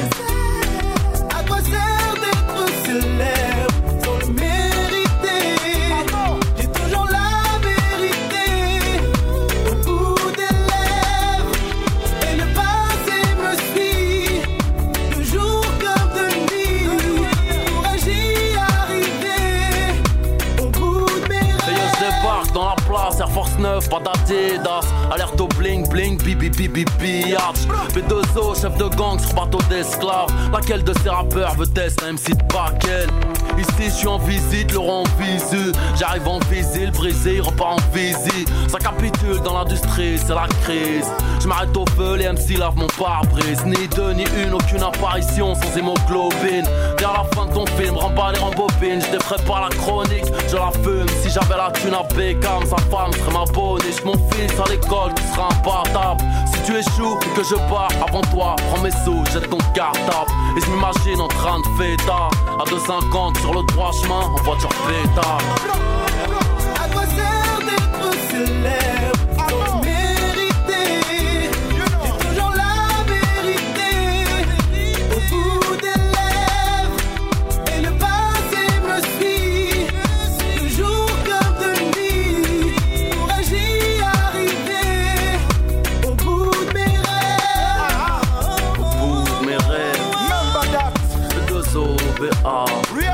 À quoi sert d'être célèbre sans le mériter? J'ai toujours la vérité au bout des lèvres. Et le passé me suit de jour comme de nuit. Pourrais-j'y arriver au bout de mes rêves? Et je débarque dans la place, Air Force 9, pas d'Adidas. Alerte au bling bling, bibi bibi biatch. P2O, chef de gang sur bateau d'esclaves. Laquelle de ces rappeurs veut tester un MC de Bakel? Ici je suis en visite, le rond visu. J'arrive en visile, brisé, repart en visite. Ça capitule dans l'industrie, c'est la crise. Je m'arrête au feu, les MC lavent mon pare-brise. Ni deux, ni une, aucune apparition sans hémoglobine. Vers la fin de ton film, remballe et rembobine. Je défrais pas la chronique, je la fume. Si j'avais la thune à Beckham, sa femme serait ma boniche. Mon fils à l'école, tu seras impartable. Si tu échoues et que je pars avant toi, prends mes sous, jette ton cartable. Et je m'imagine en train de fêter à 2,50 sur le droit chemin, en voiture pétard. À quoi sert d'être célèbre sans le mériter? J'ai toujours la vérité au bout des lèvres. Et le passé me suit de jour comme de nuit. Pourrais-j'y arriver au bout de mes rêves? Au bout de mes rêves. Le 2OBA.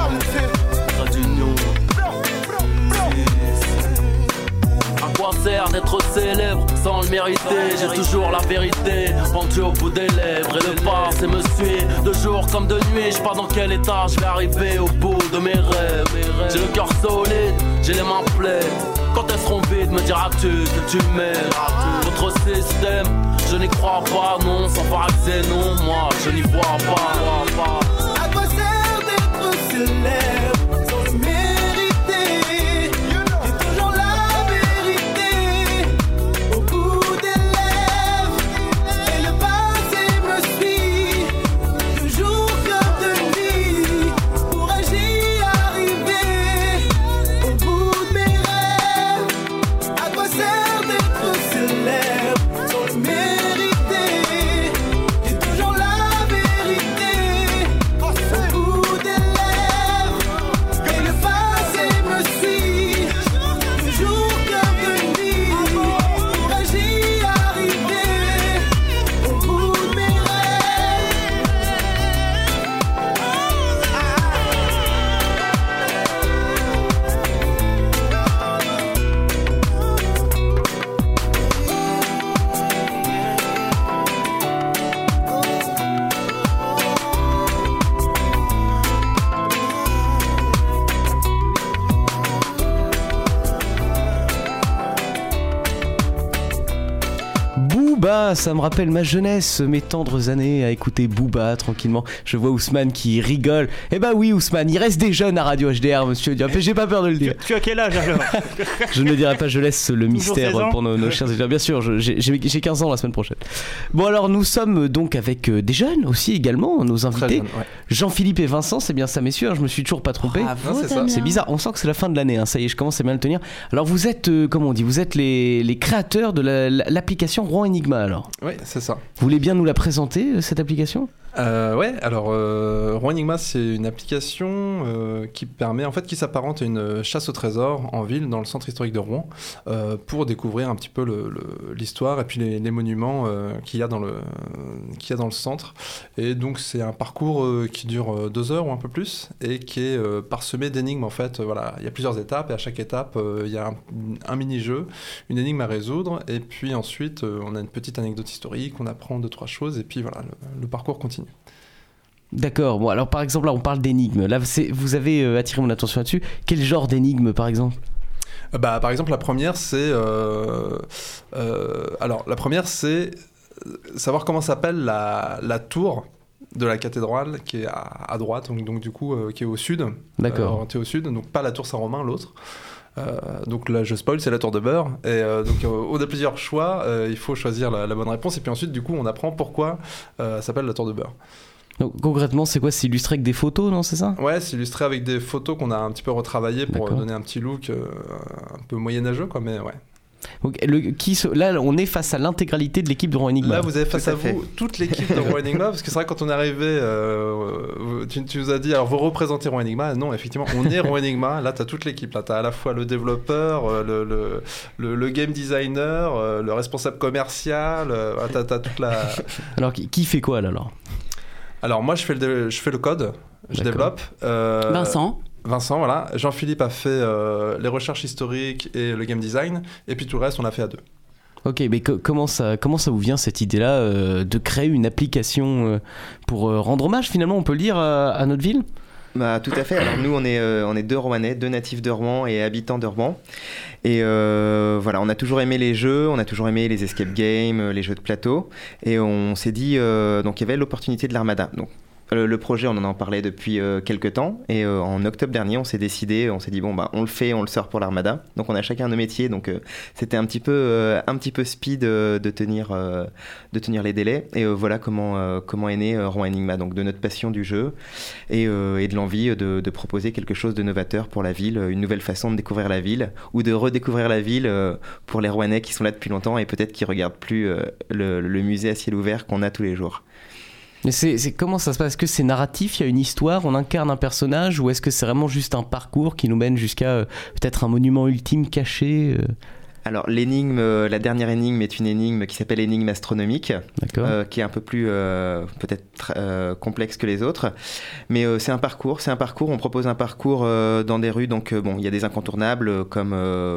À quoi sert d'être célèbre sans le mériter? J'ai toujours la vérité pendue au bout des lèvres. Et le passé me suit de jour comme de nuit. Je sais pas dans quel état je vais arriver au bout de mes rêves. J'ai le cœur solide, j'ai les mains pleines. Quand elles seront vides, me diras-tu que tu m'aimes? Votre système, je n'y crois pas, non. Sans faire accès, non, moi je n'y vois pas. À quoi sert d'être célèbre sans le mériter? J'ai toujours la vérité au bout des lèvres. Et le passé me suit de jour comme de nuit. Pourrais-j'y arriver au bout de mes rêves? À quoi sert d'être célèbre sans le mériter? J'ai toujours la vérité au bout des lèvres. Et le passé me suit de jour comme de nuit. Pourrais-j'y arriver au bout de mes Booba, ça me rappelle ma jeunesse, mes tendres années à écouter Booba tranquillement. Je vois Ousmane qui rigole. Eh bah oui Ousmane, il reste des jeunes à Radio HDR, monsieur. J'ai pas peur de le dire. Tu as quel âge alors? Je ne le dirai pas, je laisse le mystère 16 ans pour nos chers auditeurs. Bien sûr, j'ai 15 ans la semaine prochaine. Bon alors nous sommes donc avec des jeunes aussi également, nos invités. Jeune, ouais. Jean-Philippe et Vincent, c'est bien ça messieurs, je me suis toujours pas trompé. Bravo, c'est ça. C'est bizarre, on sent que c'est la fin de l'année, ça y est, je commence à bien le tenir. Alors vous êtes, comment on dit, vous êtes les créateurs de l'application Rouen Enigma alors. Oui, c'est ça. Vous voulez bien nous la présenter, cette application ? Ouais, alors Rouen Enigma, c'est une application qui permet, en fait, qui s'apparente à une chasse au trésor en ville, dans le centre historique de Rouen, pour découvrir un petit peu l'histoire et puis les monuments qu'il y a dans le centre. Et donc c'est un parcours qui dure 2 heures ou un peu plus et qui est parsemé d'énigmes en fait. Voilà, il y a plusieurs étapes et à chaque étape il y a un mini-jeu, une énigme à résoudre et puis ensuite on a une petite anecdote historique, on apprend 2-3 choses et puis voilà, le parcours continue. D'accord. Bon, alors par exemple, là, on parle d'énigmes. Là, vous avez attiré mon attention là-dessus. Quel genre d'énigme, par exemple ? Par exemple, la première, c'est savoir comment s'appelle la tour de la cathédrale qui est à droite, donc du coup, qui est au sud. D'accord. Orientée au sud, donc pas la tour Saint-Romain, l'autre. Donc là, je spoil, c'est la tour de beurre. Et donc, on a plusieurs choix. Il faut choisir la bonne réponse. Et puis ensuite, du coup, on apprend pourquoi ça s'appelle la tour de beurre. Donc concrètement, c'est quoi ? C'est illustré avec des photos, non ? C'est ça ? Ouais, c'est illustré avec des photos qu'on a un petit peu retravaillées pour donner un petit look un peu moyenâgeux, quoi, mais ouais. Donc, là, on est face à l'intégralité de l'équipe de Rouen Enigma. Là, vous avez face à vous toute l'équipe de Rouen Enigma, parce que c'est vrai, quand on est arrivé, tu nous as dit, alors vous représentez Rouen Enigma. Non, effectivement, on est Rouen Enigma. Là, tu as toute l'équipe. Là, tu as à la fois le développeur, le game designer, le responsable commercial. Tu as toute la. Alors, qui fait quoi là alors ? Alors, moi, je fais le code, je développe. Vincent, voilà. Jean-Philippe a fait les recherches historiques et le game design. Et puis tout le reste, on l'a fait à deux. Ok, mais comment ça vous vient cette idée-là de créer une application pour rendre hommage, finalement, on peut le dire, à notre ville ? Bah, tout à fait. Alors nous, on est deux Rouennais, deux natifs de Rouen et habitants de Rouen. Et voilà, on a toujours aimé les jeux, on a toujours aimé les escape games, les jeux de plateau. Et on s'est dit, donc il y avait l'opportunité de l'Armada. Donc le projet, on en a parlé depuis quelques temps. Et en octobre dernier, on s'est dit, on le fait, on le sort pour l'Armada. Donc on a chacun nos métiers. Donc c'était un petit peu speed de tenir les délais. Et voilà comment est né Rouen Enigma. Donc de notre passion du jeu et de l'envie de proposer quelque chose de novateur pour la ville, une nouvelle façon de découvrir la ville ou de redécouvrir la ville pour les Rouennais qui sont là depuis longtemps et peut-être qui regardent plus le musée à ciel ouvert qu'on a tous les jours. Mais c'est comment ça se passe ? Est-ce que c'est narratif ? Il y a une histoire ? On incarne un personnage ? Ou est-ce que c'est vraiment juste un parcours qui nous mène jusqu'à peut-être un monument ultime caché ? Alors l'énigme, la dernière énigme est une énigme qui s'appelle énigme astronomique, qui est un peu plus peut-être complexe que les autres, mais c'est un parcours. On propose un parcours dans des rues, donc il y a des incontournables comme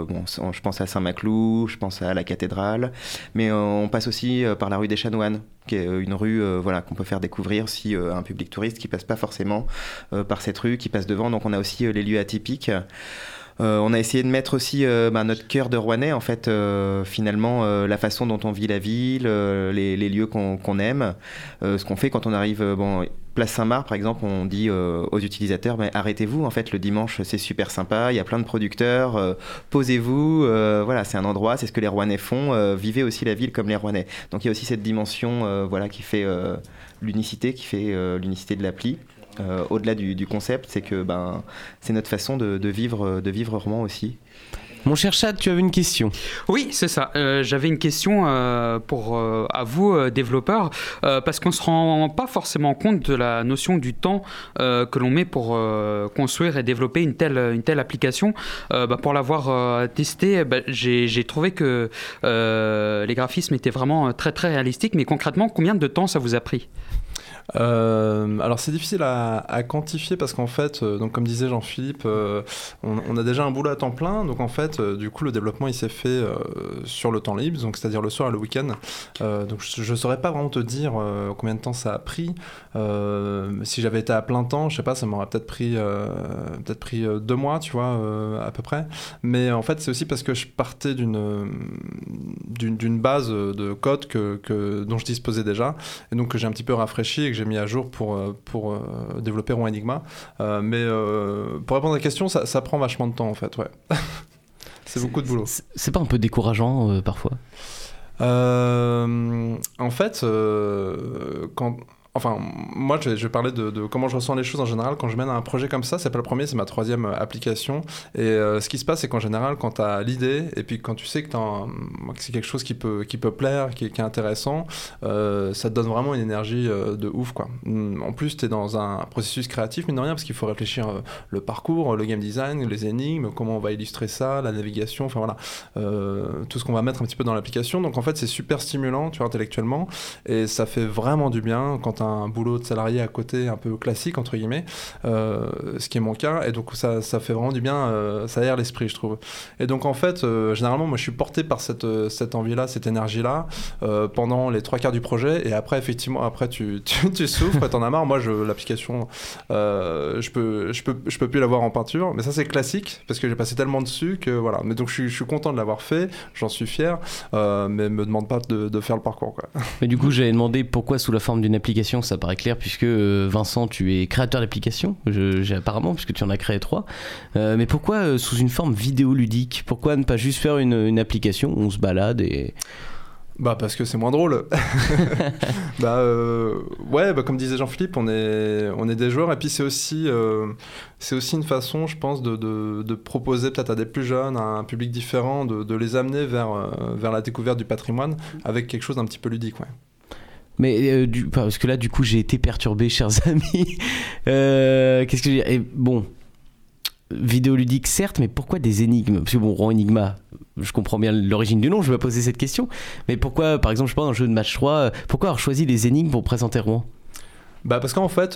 je pense à Saint-Maclou, je pense à la cathédrale, mais on passe aussi par la rue des Chanoines, qui est une rue qu'on peut faire découvrir si un public touriste qui passe pas forcément par cette rue, qui passe devant. Donc on a aussi les lieux atypiques. On a essayé de mettre aussi notre cœur de Rouennais, en fait, finalement, la façon dont on vit la ville, les lieux qu'on aime, ce qu'on fait quand on arrive, Place Saint-Marc, par exemple, on dit aux utilisateurs, arrêtez-vous, en fait, le dimanche, c'est super sympa, il y a plein de producteurs, posez-vous, voilà, c'est un endroit, c'est ce que les Rouennais font, vivez aussi la ville comme les Rouennais. Donc il y a aussi cette dimension qui fait l'unicité, l'unicité de l'appli. Au-delà du concept, c'est que c'est notre façon de vivre Rouen aussi. Mon cher Chad, tu avais une question. Oui, c'est ça. J'avais une question à vous, développeurs, parce qu'on ne se rend pas forcément compte de la notion du temps que l'on met pour construire et développer une telle application. Pour l'avoir testé, j'ai trouvé que les graphismes étaient vraiment très très réalistiques, mais concrètement, combien de temps ça vous a pris ? Alors c'est difficile à quantifier parce qu'en fait, donc comme disait Jean-Philippe, on a déjà un boulot à temps plein, donc en fait, du coup le développement il s'est fait sur le temps libre, donc c'est-à-dire le soir et le week-end. Donc je saurais pas vraiment te dire combien de temps ça a pris. Si j'avais été à plein temps, je sais pas, ça m'aurait peut-être pris 2 mois, tu vois, à peu près. Mais en fait c'est aussi parce que je partais d'une base de code dont je disposais déjà, et donc que j'ai un petit peu rafraîchi et que j'ai mis à jour pour développer Rouen Enigma. Mais pour répondre à la question, ça prend vachement de temps en fait, ouais. C'est beaucoup de boulot. C'est pas un peu décourageant parfois ? En fait, moi, je vais parler de comment je ressens les choses en général quand je mène un projet comme ça. C'est pas le premier, c'est ma 3e application. Et ce qui se passe, c'est qu'en général, quand tu as l'idée et puis quand tu sais que c'est quelque chose qui peut plaire, qui est intéressant, ça te donne vraiment une énergie de ouf, quoi. En plus, tu es dans un processus créatif, mine de rien, parce qu'il faut réfléchir le parcours, le game design, les énigmes, comment on va illustrer ça, la navigation, enfin voilà, tout ce qu'on va mettre un petit peu dans l'application. Donc en fait, c'est super stimulant, tu vois, intellectuellement, et ça fait vraiment du bien quand un boulot de salarié à côté un peu classique entre guillemets, ce qui est mon cas, et donc ça fait vraiment du bien, ça aère l'esprit, je trouve. Et donc en fait généralement moi je suis porté par cette envie-là, cette énergie-là pendant les 3/4 du projet, et après effectivement tu souffres, t'en as marre. Moi l'application je peux plus l'avoir en peinture, mais ça c'est classique parce que j'ai passé tellement dessus que voilà. Mais donc je suis content de l'avoir fait, j'en suis fier, mais me demande pas de faire le parcours, quoi. Mais du coup j'avais demandé pourquoi sous la forme d'une application, ça paraît clair puisque Vincent tu es créateur d'applications, j'ai apparemment, puisque tu en as créé 3, mais pourquoi sous une forme vidéoludique? Pourquoi ne pas juste faire une application où on se balade et... Bah parce que c'est moins drôle. Comme disait Jean-Philippe, on est des joueurs, et puis c'est aussi une façon, je pense, de proposer peut-être à des plus jeunes, à un public différent, de les amener vers la découverte du patrimoine avec quelque chose d'un petit peu ludique, ouais. Mais parce que là du coup j'ai été perturbé, chers amis. Qu'est-ce que je veux dire? Et bon, vidéoludique certes, mais pourquoi des énigmes? Parce que bon, Rouen Enigma, je comprends bien l'origine du nom, je vais poser cette question, mais pourquoi, par exemple, je pense dans le jeu de match 3, pourquoi avoir choisi les énigmes pour présenter Rouen? Bah parce qu'en fait,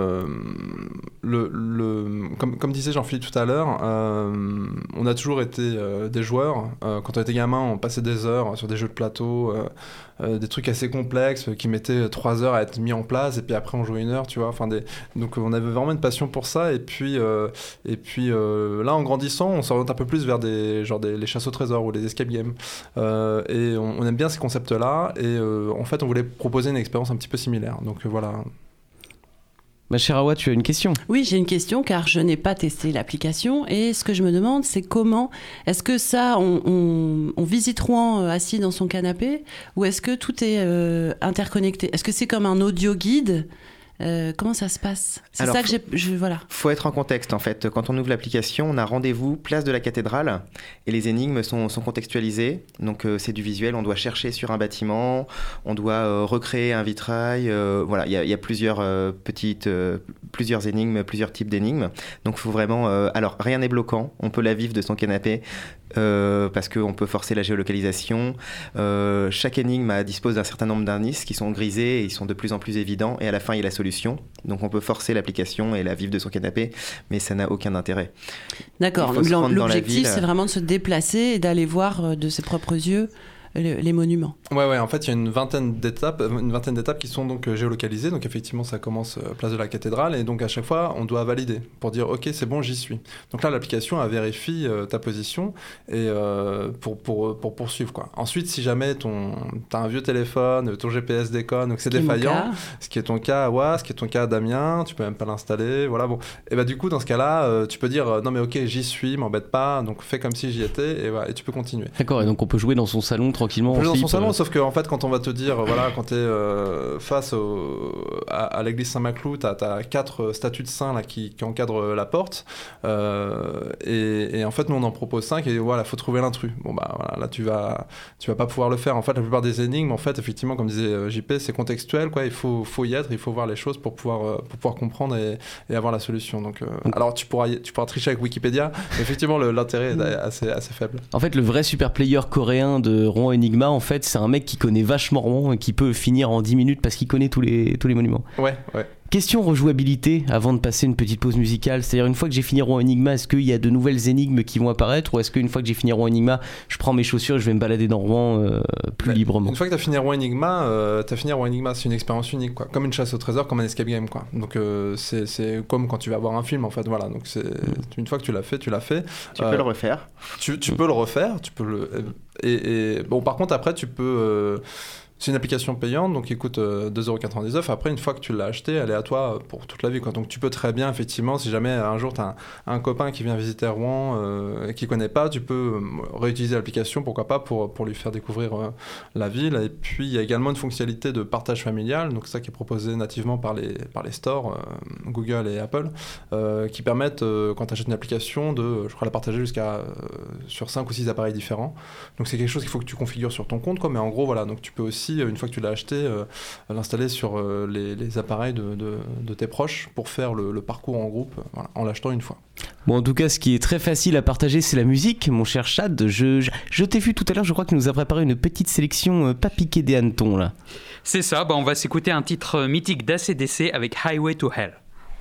comme disait Jean-Philippe tout à l'heure, on a toujours été des joueurs. Quand on était gamin, on passait des heures sur des jeux de plateau, des trucs assez complexes qui mettaient 3 heures à être mis en place, et puis après on jouait 1 heure, tu vois. Donc on avait vraiment une passion pour ça, et puis là en grandissant, on s'oriente un peu plus vers les chasses au trésor ou les escape games, et on aime bien ces concepts-là, et en fait on voulait proposer une expérience un petit peu similaire. Donc voilà. Ma chère Awa, tu as une question? Oui, j'ai une question car je n'ai pas testé l'application, et ce que je me demande, c'est comment est-ce que ça, on visite Rouen assis dans son canapé, ou est-ce que tout est interconnecté? Est-ce que c'est comme un audio guide? Comment ça se passe? C'est alors, ça que voilà. Faut être en contexte en fait. Quand on ouvre l'application, on a rendez-vous place de la cathédrale, et les énigmes sont contextualisées. Donc c'est du visuel. On doit chercher sur un bâtiment, on doit recréer un vitrail. Voilà, il y a plusieurs plusieurs énigmes, plusieurs types d'énigmes. Donc il faut vraiment. Alors rien n'est bloquant. On peut la vivre de son canapé. Parce qu'on peut forcer la géolocalisation. Chaque énigme dispose d'un certain nombre d'indices qui sont grisés, et ils sont de plus en plus évidents, et à la fin il y a la solution. Donc on peut forcer l'application et la vivre de son canapé, mais ça n'a aucun intérêt. D'accord, donc l'objectif c'est vraiment de se déplacer et d'aller voir de ses propres yeux les monuments. Ouais, en fait, il y a une vingtaine d'étapes qui sont donc géolocalisées. Donc effectivement, ça commence place de la cathédrale, et donc à chaque fois, on doit valider pour dire OK, c'est bon, j'y suis. Donc là, l'application elle vérifie ta position, et pour poursuivre, quoi. Ensuite, si jamais t'as un vieux téléphone, ton GPS déconne, donc c'est défaillant, ce qui est ton cas, ce qui est ton cas, Damien, tu peux même pas l'installer, voilà, bon. Et bah du coup, dans ce cas-là, tu peux dire non mais OK, j'y suis, m'embête pas, donc fais comme si j'y étais, et voilà, et tu peux continuer. D'accord, et donc on peut jouer dans son salon tranquillement. Dans son salon, sauf que en fait, quand on va te dire, voilà, quand t'es face à l'église Saint-Maclou, t'as 4 statues de saints là qui encadrent la porte, et en fait, nous on en propose 5, et voilà, faut trouver l'intrus. Bon bah voilà, là tu vas pas pouvoir le faire. En fait, la plupart des énigmes, en fait, effectivement, comme disait JP, c'est contextuel, quoi. Il faut y être, il faut voir les choses pour pouvoir comprendre et avoir la solution. Donc, alors tu pourras tricher avec Wikipédia, mais effectivement, l'intérêt est assez faible. En fait, le vrai super player coréen de Rouen Enigma, en fait, c'est un mec qui connaît vachement Rouen et qui peut finir en 10 minutes parce qu'il connaît tous les monuments. Ouais. Question rejouabilité avant de passer une petite pause musicale, c'est-à-dire une fois que j'ai fini Rouen Enigma, est-ce qu'il y a de nouvelles énigmes qui vont apparaître, ou est-ce qu'une fois que j'ai fini Rouen Enigma, je prends mes chaussures et je vais me balader dans Rouen plus librement? Une fois que t'as fini Rouen Enigma, c'est une expérience unique, quoi. Comme une chasse au trésor, comme un escape game, quoi. Donc c'est comme quand tu vas voir un film, en fait, voilà. Donc une fois que tu l'as fait, tu l'as fait. Tu peux le refaire. Tu peux le refaire, et bon, par contre après tu peux c'est une application payante, donc qui coûte 2,99€. Après, une fois que tu l'as acheté, elle est à toi pour toute la vie, quoi. Donc tu peux très bien, effectivement, si jamais un jour tu as un copain qui vient visiter Rouen et qui ne connaît pas, tu peux réutiliser l'application, pourquoi pas, pour lui faire découvrir la ville. Et puis il y a également une fonctionnalité de partage familial, donc ça qui est proposé nativement par les stores Google et Apple, qui permettent, quand tu achètes une application, je crois, la partager sur 5 ou 6 appareils différents. Donc c'est quelque chose qu'il faut que tu configures sur ton compte, quoi. Mais en gros, voilà, donc tu peux aussi aussi, une fois que tu l'as acheté, l'installer sur les appareils de tes proches pour faire le parcours en groupe, voilà, en l'achetant une fois. Bon, en tout cas, ce qui est très facile à partager, c'est la musique, mon cher Chad. Je t'ai vu tout à l'heure, je crois que tu nous as préparé une petite sélection pas piquée des hannetons, là. C'est ça, on va s'écouter un titre mythique d'ACDC avec Highway to Hell.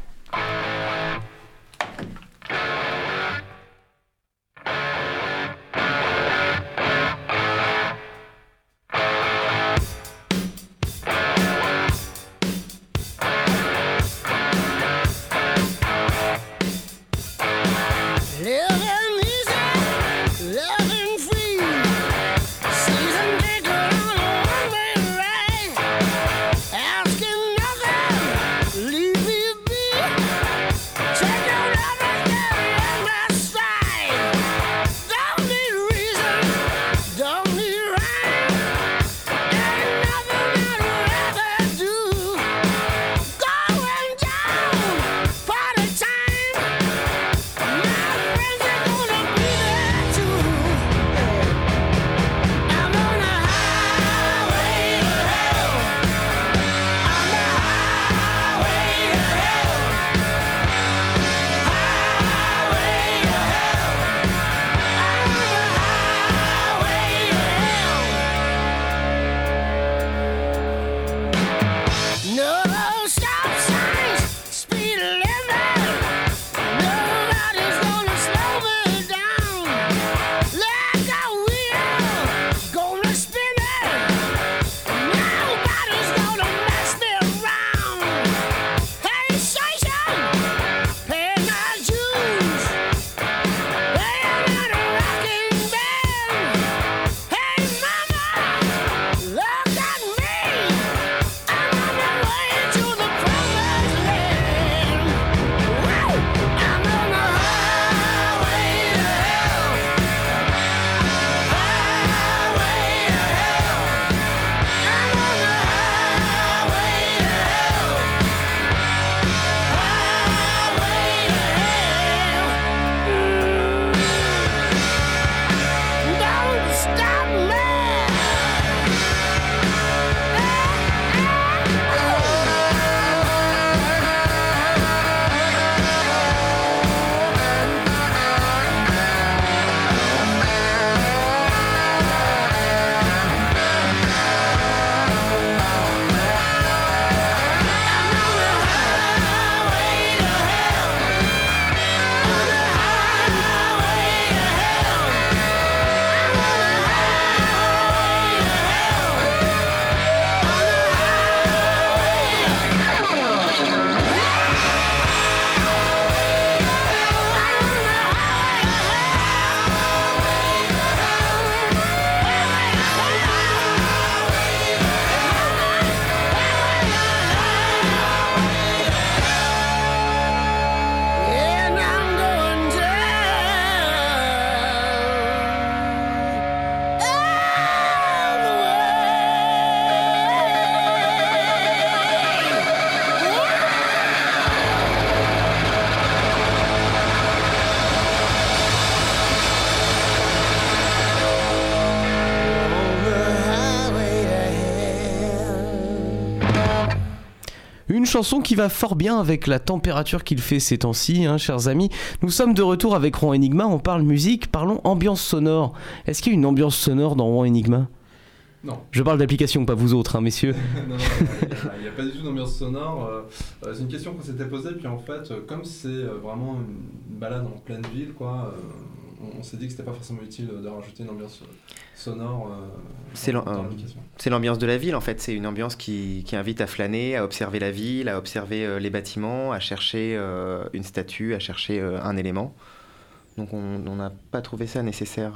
Une chanson qui va fort bien avec la température qu'il fait ces temps-ci, hein, chers amis. Nous sommes de retour avec Rouen Enigma, on parle musique, parlons ambiance sonore. Est-ce qu'il y a une ambiance sonore dans Rouen Enigma ? Non. Je parle d'application, pas vous autres, hein, messieurs. Non, il n'y a pas du tout d'ambiance sonore. C'est une question qu'on s'était posée, puis en fait, comme c'est vraiment une balade en pleine ville, quoi, on s'est dit que c'était pas forcément utile de rajouter une ambiance sonore dans l'application. C'est l'ambiance de la ville, en fait. C'est une ambiance qui invite à flâner, à observer la ville, à observer les bâtiments, à chercher une statue, à chercher un élément. Donc on n'a pas trouvé ça nécessaire.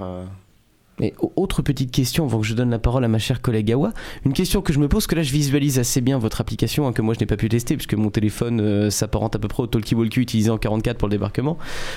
Et autre petite question avant que je donne la parole à ma chère collègue Awa, une question que je me pose, que là je visualise assez bien votre application, hein, que moi je n'ai pas pu tester puisque mon téléphone s'apparente à peu près au talkie-walkie utilisé en 44 pour le débarquement.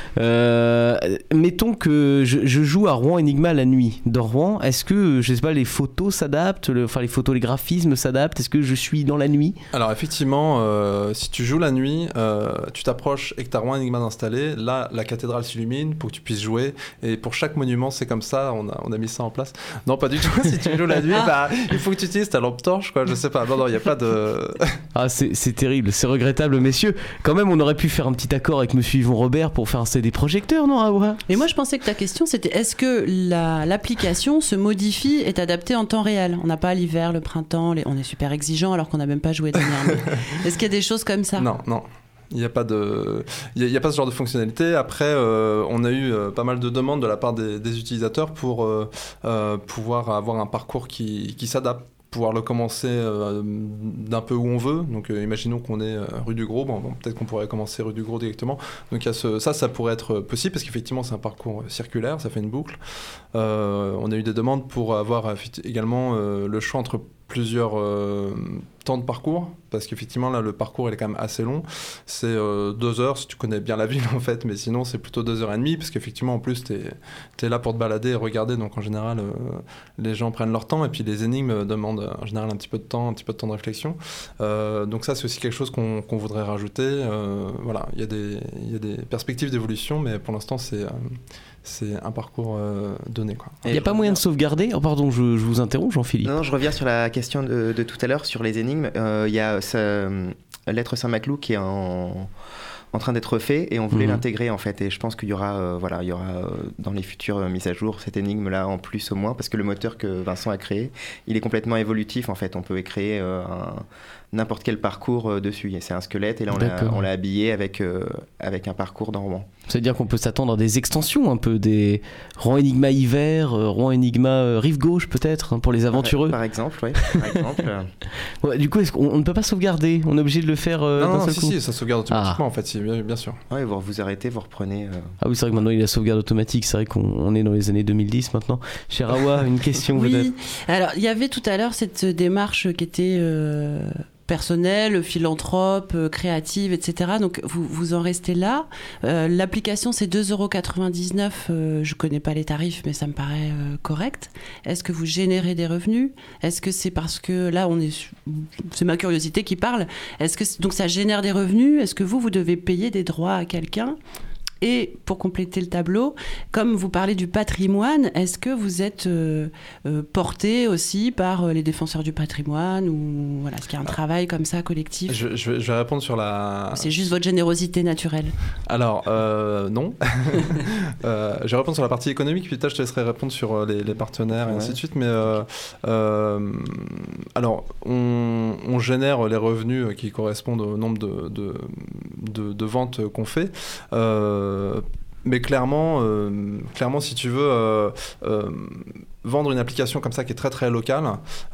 Mettons que je joue à Rouen Enigma la nuit. Dans Rouen, est-ce que, je sais pas, les photos s'adaptent, les photos, les graphismes s'adaptent? Est-ce que je suis dans la nuit? Alors effectivement, si tu joues la nuit, tu t'approches et que tu as Rouen Enigma installé, là la cathédrale s'illumine pour que tu puisses jouer, et pour chaque monument c'est comme ça. on a mis ça en place. Non, pas du tout. Si tu joues la nuit, il faut que tu utilises ta lampe torche, quoi. Je sais pas. Non, il n'y a pas de. C'est terrible, c'est regrettable, messieurs. Quand même, on aurait pu faire un petit accord avec Monsieur Yvon Robert pour faire installer des projecteurs, non, Raoua ? Et moi, je pensais que ta question, c'était est-ce que l'application se modifie, est adaptée en temps réel ? On n'a pas l'hiver, le printemps, on est super exigeant alors qu'on n'a même pas joué dernièrement. Est-ce qu'il y a des choses comme ça ? Non. Il n'y a pas ce genre de fonctionnalité. Après, on a eu pas mal de demandes de la part des utilisateurs pour pouvoir avoir un parcours qui s'adapte, pouvoir le commencer d'un peu où on veut. Donc imaginons qu'on est rue du Gros, peut-être qu'on pourrait commencer rue du Gros directement. Donc il y a ça pourrait être possible parce qu'effectivement c'est un parcours circulaire, ça fait une boucle. On a eu des demandes pour avoir également le choix entre plusieurs temps de parcours, parce qu'effectivement là le parcours il est quand même assez long, c'est 2 heures si tu connais bien la ville en fait, mais sinon c'est plutôt 2h30 parce qu'effectivement en plus t'es là pour te balader et regarder, donc en général les gens prennent leur temps, et puis les énigmes demandent en général un petit peu de temps de réflexion, donc ça c'est aussi quelque chose qu'on voudrait rajouter. Voilà, il y a des perspectives d'évolution, mais pour l'instant c'est un parcours donné, quoi. Il n'y a pas moyen de sauvegarder ? Oh, pardon, je vous interromps, Jean-Philippe. Non, je reviens sur la question de tout à l'heure sur les énigmes. Il y a Lettre Saint-Maclou qui est en train d'être fait, et on voulait l'intégrer en fait, et je pense qu'il y aura dans les futures mises à jour cette énigme là en plus au moins, parce que le moteur que Vincent a créé, il est complètement évolutif en fait. On peut créer n'importe quel parcours dessus, et c'est un squelette, et là on l'a habillé avec un parcours dans Rouen. Ça veut dire qu'on peut s'attendre à des extensions un peu, des Rouen Enigma hiver, Rouen Enigma rive gauche peut-être, hein, pour les aventureux. Par exemple, oui. Ouais, du coup, est-ce qu'on ne peut pas sauvegarder ? On est obligé de le faire d'un seul coup ? Si, ça sauvegarde automatiquement en fait, bien sûr. Oui, vous arrêtez, vous reprenez. Ah oui, c'est vrai que maintenant il y a la sauvegarde automatique, c'est vrai qu'on est dans les années 2010 maintenant. Cher Raoua, une question peut-être ? Alors, il y avait tout à l'heure cette démarche qui était personnelle, philanthrope, créative, etc. Donc vous en restez là. L'application c'est 2,99 €. Je connais pas les tarifs, mais ça me paraît correct. Est-ce que vous générez des revenus ? Est-ce que c'est parce que là c'est ma curiosité qui parle. Est-ce que donc ça génère des revenus ? Est-ce que vous devez payer des droits à quelqu'un ? Et pour compléter le tableau, comme vous parlez du patrimoine, est-ce que vous êtes porté aussi par les défenseurs du patrimoine, ou voilà, est-ce qu'il y a un travail comme ça collectif ? Je vais répondre sur la... C'est juste votre générosité naturelle. Alors, non. Je vais répondre sur la partie économique, puis je te laisserai répondre sur les partenaires et ainsi de suite. Mais alors, on génère les revenus qui correspondent au nombre de ventes qu'on fait. Mais clairement, si tu veux vendre une application comme ça qui est très très locale,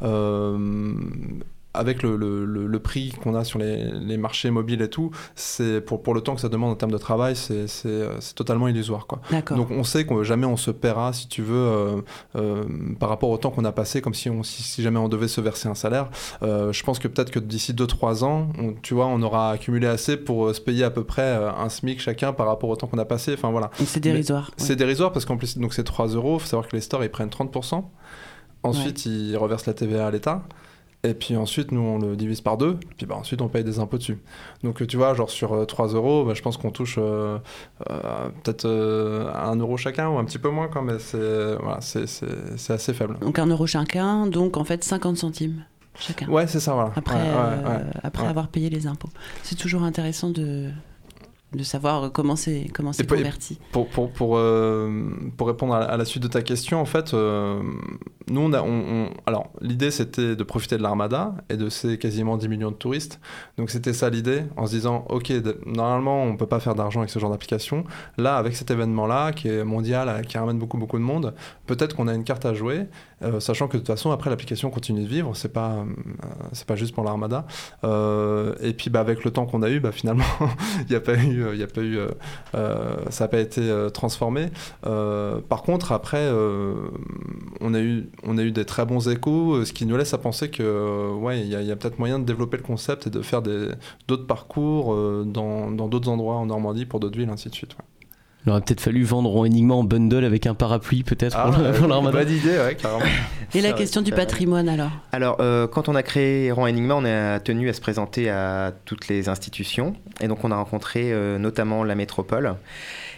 avec le prix qu'on a sur les marchés mobiles et tout, c'est pour le temps que ça demande en termes de travail, c'est totalement illusoire, quoi. Donc on sait que jamais on se paiera, si tu veux, par rapport au temps qu'on a passé, comme si jamais on devait se verser un salaire. Je pense que peut-être que d'ici 2-3 ans, on aura accumulé assez pour se payer à peu près un SMIC chacun par rapport au temps qu'on a passé. Enfin voilà. Donc c'est dérisoire. C'est dérisoire parce qu'en plus, donc c'est 3 €. Il faut savoir que les stores ils prennent 30%. Ensuite ils reversent la TVA à l'État. Et puis ensuite, nous, on le divise par 2, puis ensuite, on paye des impôts dessus. Donc, tu vois, genre sur 3 €, je pense qu'on touche peut-être 1 € chacun, ou un petit peu moins, quand même. C'est assez faible. Donc 1 € chacun, donc en fait 50 centimes chacun. Ouais, c'est ça, voilà. Après avoir payé les impôts. C'est toujours intéressant de savoir comment c'est converti. Pour répondre à la suite de ta question, en fait, nous, alors, l'idée, c'était de profiter de l'Armada et de ces quasiment 10 millions de touristes. Donc, c'était ça l'idée, en se disant, OK, normalement, on ne peut pas faire d'argent avec ce genre d'application. Là, avec cet événement-là, qui est mondial, qui ramène beaucoup, beaucoup de monde, peut-être qu'on a une carte à jouer, sachant que de toute façon, après, l'application continue de vivre. C'est pas juste pour l'Armada. Et puis, avec le temps qu'on a eu, finalement, il n'y a pas eu, ça n'a pas été transformé. Par contre, après, on a eu des très bons échos, ce qui nous laisse à penser que, il y a peut-être moyen de développer le concept et de faire d'autres parcours dans d'autres endroits en Normandie, pour d'autres villes, ainsi de suite. Ouais. Il aurait peut-être fallu vendre Rouen Enigma en bundle avec un parapluie, peut-être, pour l'Armada. Bonne idée, ouais, carrément. Et la question du patrimoine, alors ? Alors, quand on a créé Rouen Enigma, on a tenu à se présenter à toutes les institutions. Et donc, on a rencontré notamment la métropole.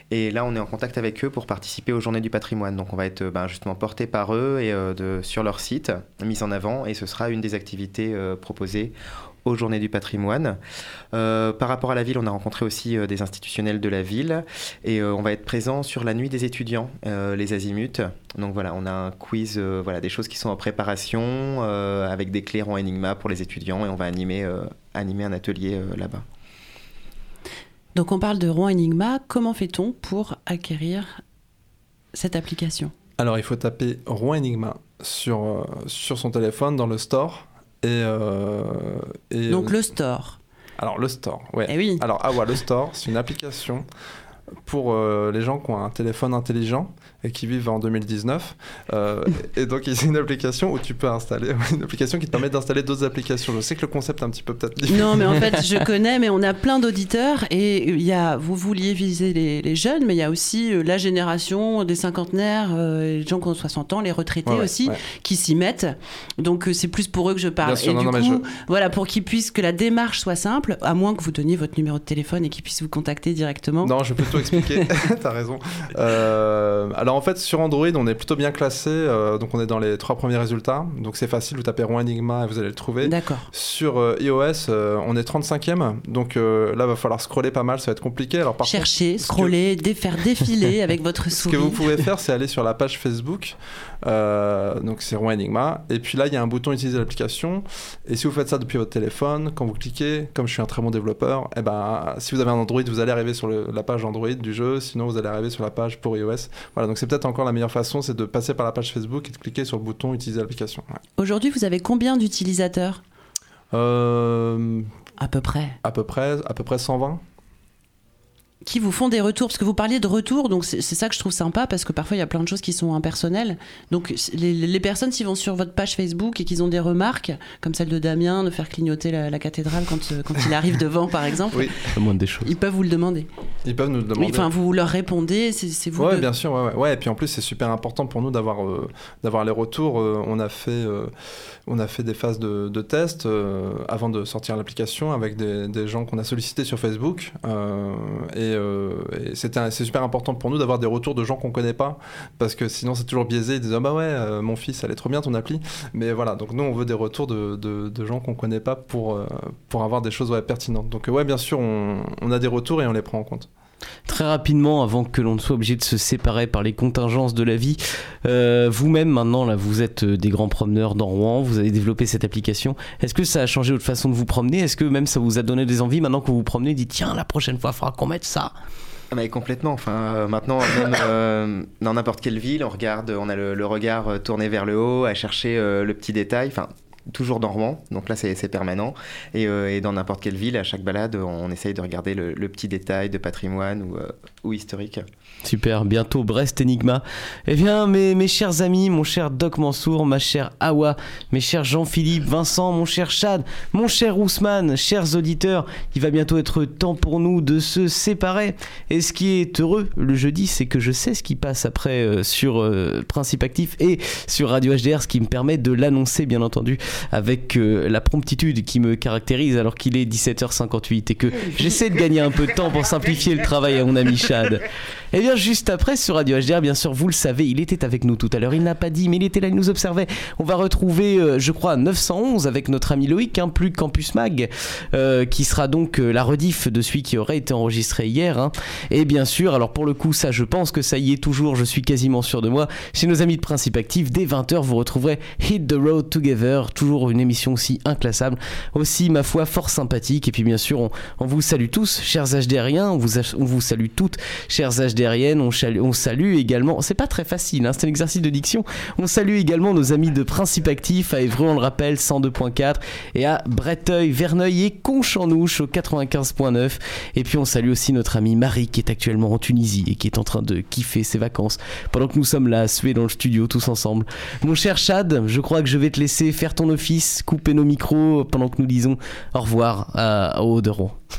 Et là, on est en contact avec eux pour participer aux Journées du patrimoine. Donc, on va être justement porté par eux et sur leur site, mis en avant. Et ce sera une des activités proposées aux Journées du patrimoine. Par rapport à la ville, on a rencontré aussi des institutionnels de la ville. Et on va être présent sur la nuit des étudiants, les Azimuts. Donc voilà, on a un quiz, des choses qui sont en préparation, avec des clés en Enigma pour les étudiants. Et on va animer un atelier là-bas. Donc on parle de Rouen Enigma, comment fait-on pour acquérir cette application ? Alors il faut taper Rouen Enigma sur son téléphone dans le store. Donc le store. Alors le store, ouais. Eh oui. Alors le store, c'est une application pour les gens qui ont un téléphone intelligent et qui vivent en 2019. Et donc, c'est une application où tu peux installer, une application qui te permet d'installer d'autres applications. Je sais que le concept est un petit peu peut-être différent. Non, mais en fait, je connais, mais on a plein d'auditeurs et vous vouliez viser les jeunes, mais il y a aussi la génération des cinquantenaires, les gens qui ont 60 ans, les retraités aussi, qui s'y mettent. Donc, c'est plus pour eux que je parle. Bien sûr, et du coup, voilà, pour qu'ils puissent, que la démarche soit simple, à moins que vous donniez votre numéro de téléphone et qu'ils puissent vous contacter directement. Non, je peux tout expliquer. T'as raison. Alors en fait sur Android on est plutôt bien classé, donc on est dans les 3 premiers résultats, donc c'est facile, vous tapez Rouen Enigma et vous allez le trouver. D'accord. Sur iOS on est 35e, donc là va falloir scroller pas mal, ça va être compliqué. Alors par contre, scroller, faire défiler avec votre souris. Ce que vous pouvez faire, c'est aller sur la page Facebook, donc c'est Rouen Enigma, et puis là il y a un bouton utiliser l'application, et si vous faites ça depuis votre téléphone, quand vous cliquez, comme je suis un très bon développeur, et si vous avez un Android, vous allez arriver sur la page Android du jeu, sinon vous allez arriver sur la page pour iOS. Voilà, donc c'est peut-être encore la meilleure façon, c'est de passer par la page Facebook et de cliquer sur le bouton utiliser l'application. Ouais. Aujourd'hui, vous avez combien d'utilisateurs ? À peu près 120. Qui vous font des retours, parce que vous parliez de retours, donc c'est ça que je trouve sympa, parce que parfois il y a plein de choses qui sont impersonnelles. Donc les personnes, s'ils vont sur votre page Facebook et qu'ils ont des remarques, comme celle de Damien, de faire clignoter la cathédrale quand il arrive devant, par exemple, oui, la moindre des choses. Ils peuvent vous le demander. Ils peuvent nous le demander. Oui, enfin, vous leur répondez, c'est vous. Ouais, bien sûr, ouais. Et puis en plus, c'est super important pour nous d'avoir les retours. On a fait des phases de tests avant de sortir l'application avec des gens qu'on a sollicités sur Facebook. Et c'est super important pour nous d'avoir des retours de gens qu'on connaît pas, parce que sinon c'est toujours biaisé. Ils disent mon fils, elle est trop bien ton appli. Mais voilà, donc nous on veut des retours de gens qu'on connaît pas pour avoir des choses pertinentes. Donc bien sûr on a des retours et on les prend en compte. Très rapidement, avant que l'on ne soit obligé de se séparer par les contingences de la vie, vous-même maintenant, là, vous êtes des grands promeneurs dans Rouen, vous avez développé cette application. Est-ce que ça a changé votre façon de vous promener ? Est-ce que même ça vous a donné des envies maintenant que vous vous promenez, dites tiens, la prochaine fois, il faudra qu'on mette ça ? Mais complètement. Enfin, maintenant, même dans n'importe quelle ville, on a le regard tourné vers le haut, à chercher le petit détail. Enfin, toujours dans Rouen, donc là c'est permanent, et dans n'importe quelle ville, à chaque balade, on essaye de regarder le petit détail de patrimoine ou historique. Super, bientôt Brest Enigma. Eh bien, mes chers amis, mon cher Doc Mansour, ma chère Awa, mes chers Jean-Philippe, Vincent, mon cher Chad, mon cher Ousmane, chers auditeurs, il va bientôt être temps pour nous de se séparer. Et ce qui est heureux le jeudi, c'est que je sais ce qui passe après sur Principe Actif et sur Radio HDR, ce qui me permet de l'annoncer, bien entendu, avec la promptitude qui me caractérise alors qu'il est 17h58 et que j'essaie de gagner un peu de temps pour simplifier le travail à mon ami Chad. Et bien juste après sur Radio HDR, bien sûr vous le savez, il était avec nous tout à l'heure, il n'a pas dit mais il était là, il nous observait. On va retrouver je crois 911 avec notre ami Loïc, plus Campus Mag, qui sera donc la rediff de celui qui aurait été enregistré hier, Et bien sûr, alors pour le coup ça je pense que ça y est toujours, je suis quasiment sûr de moi, chez nos amis de Principe Actif, dès 20h vous retrouverez Hit the Road Together, toujours une émission aussi inclassable, aussi ma foi fort sympathique. Et puis bien sûr on vous salue tous chers HDRiens, on vous salue toutes chers HDRiennes, on salue également, c'est pas très facile, c'est un exercice de diction, on salue également nos amis de Principe Actif à Évreux, on le rappelle 102.4, et à Breteuil, Verneuil et Conchanouche au 95.9. Et puis on salue aussi notre amie Marie qui est actuellement en Tunisie et qui est en train de kiffer ses vacances pendant que nous sommes là à suer dans le studio tous ensemble. Mon cher Chad, je crois que je vais te laisser faire ton office, couper nos micros pendant que nous disons au revoir à Haut de Rouen.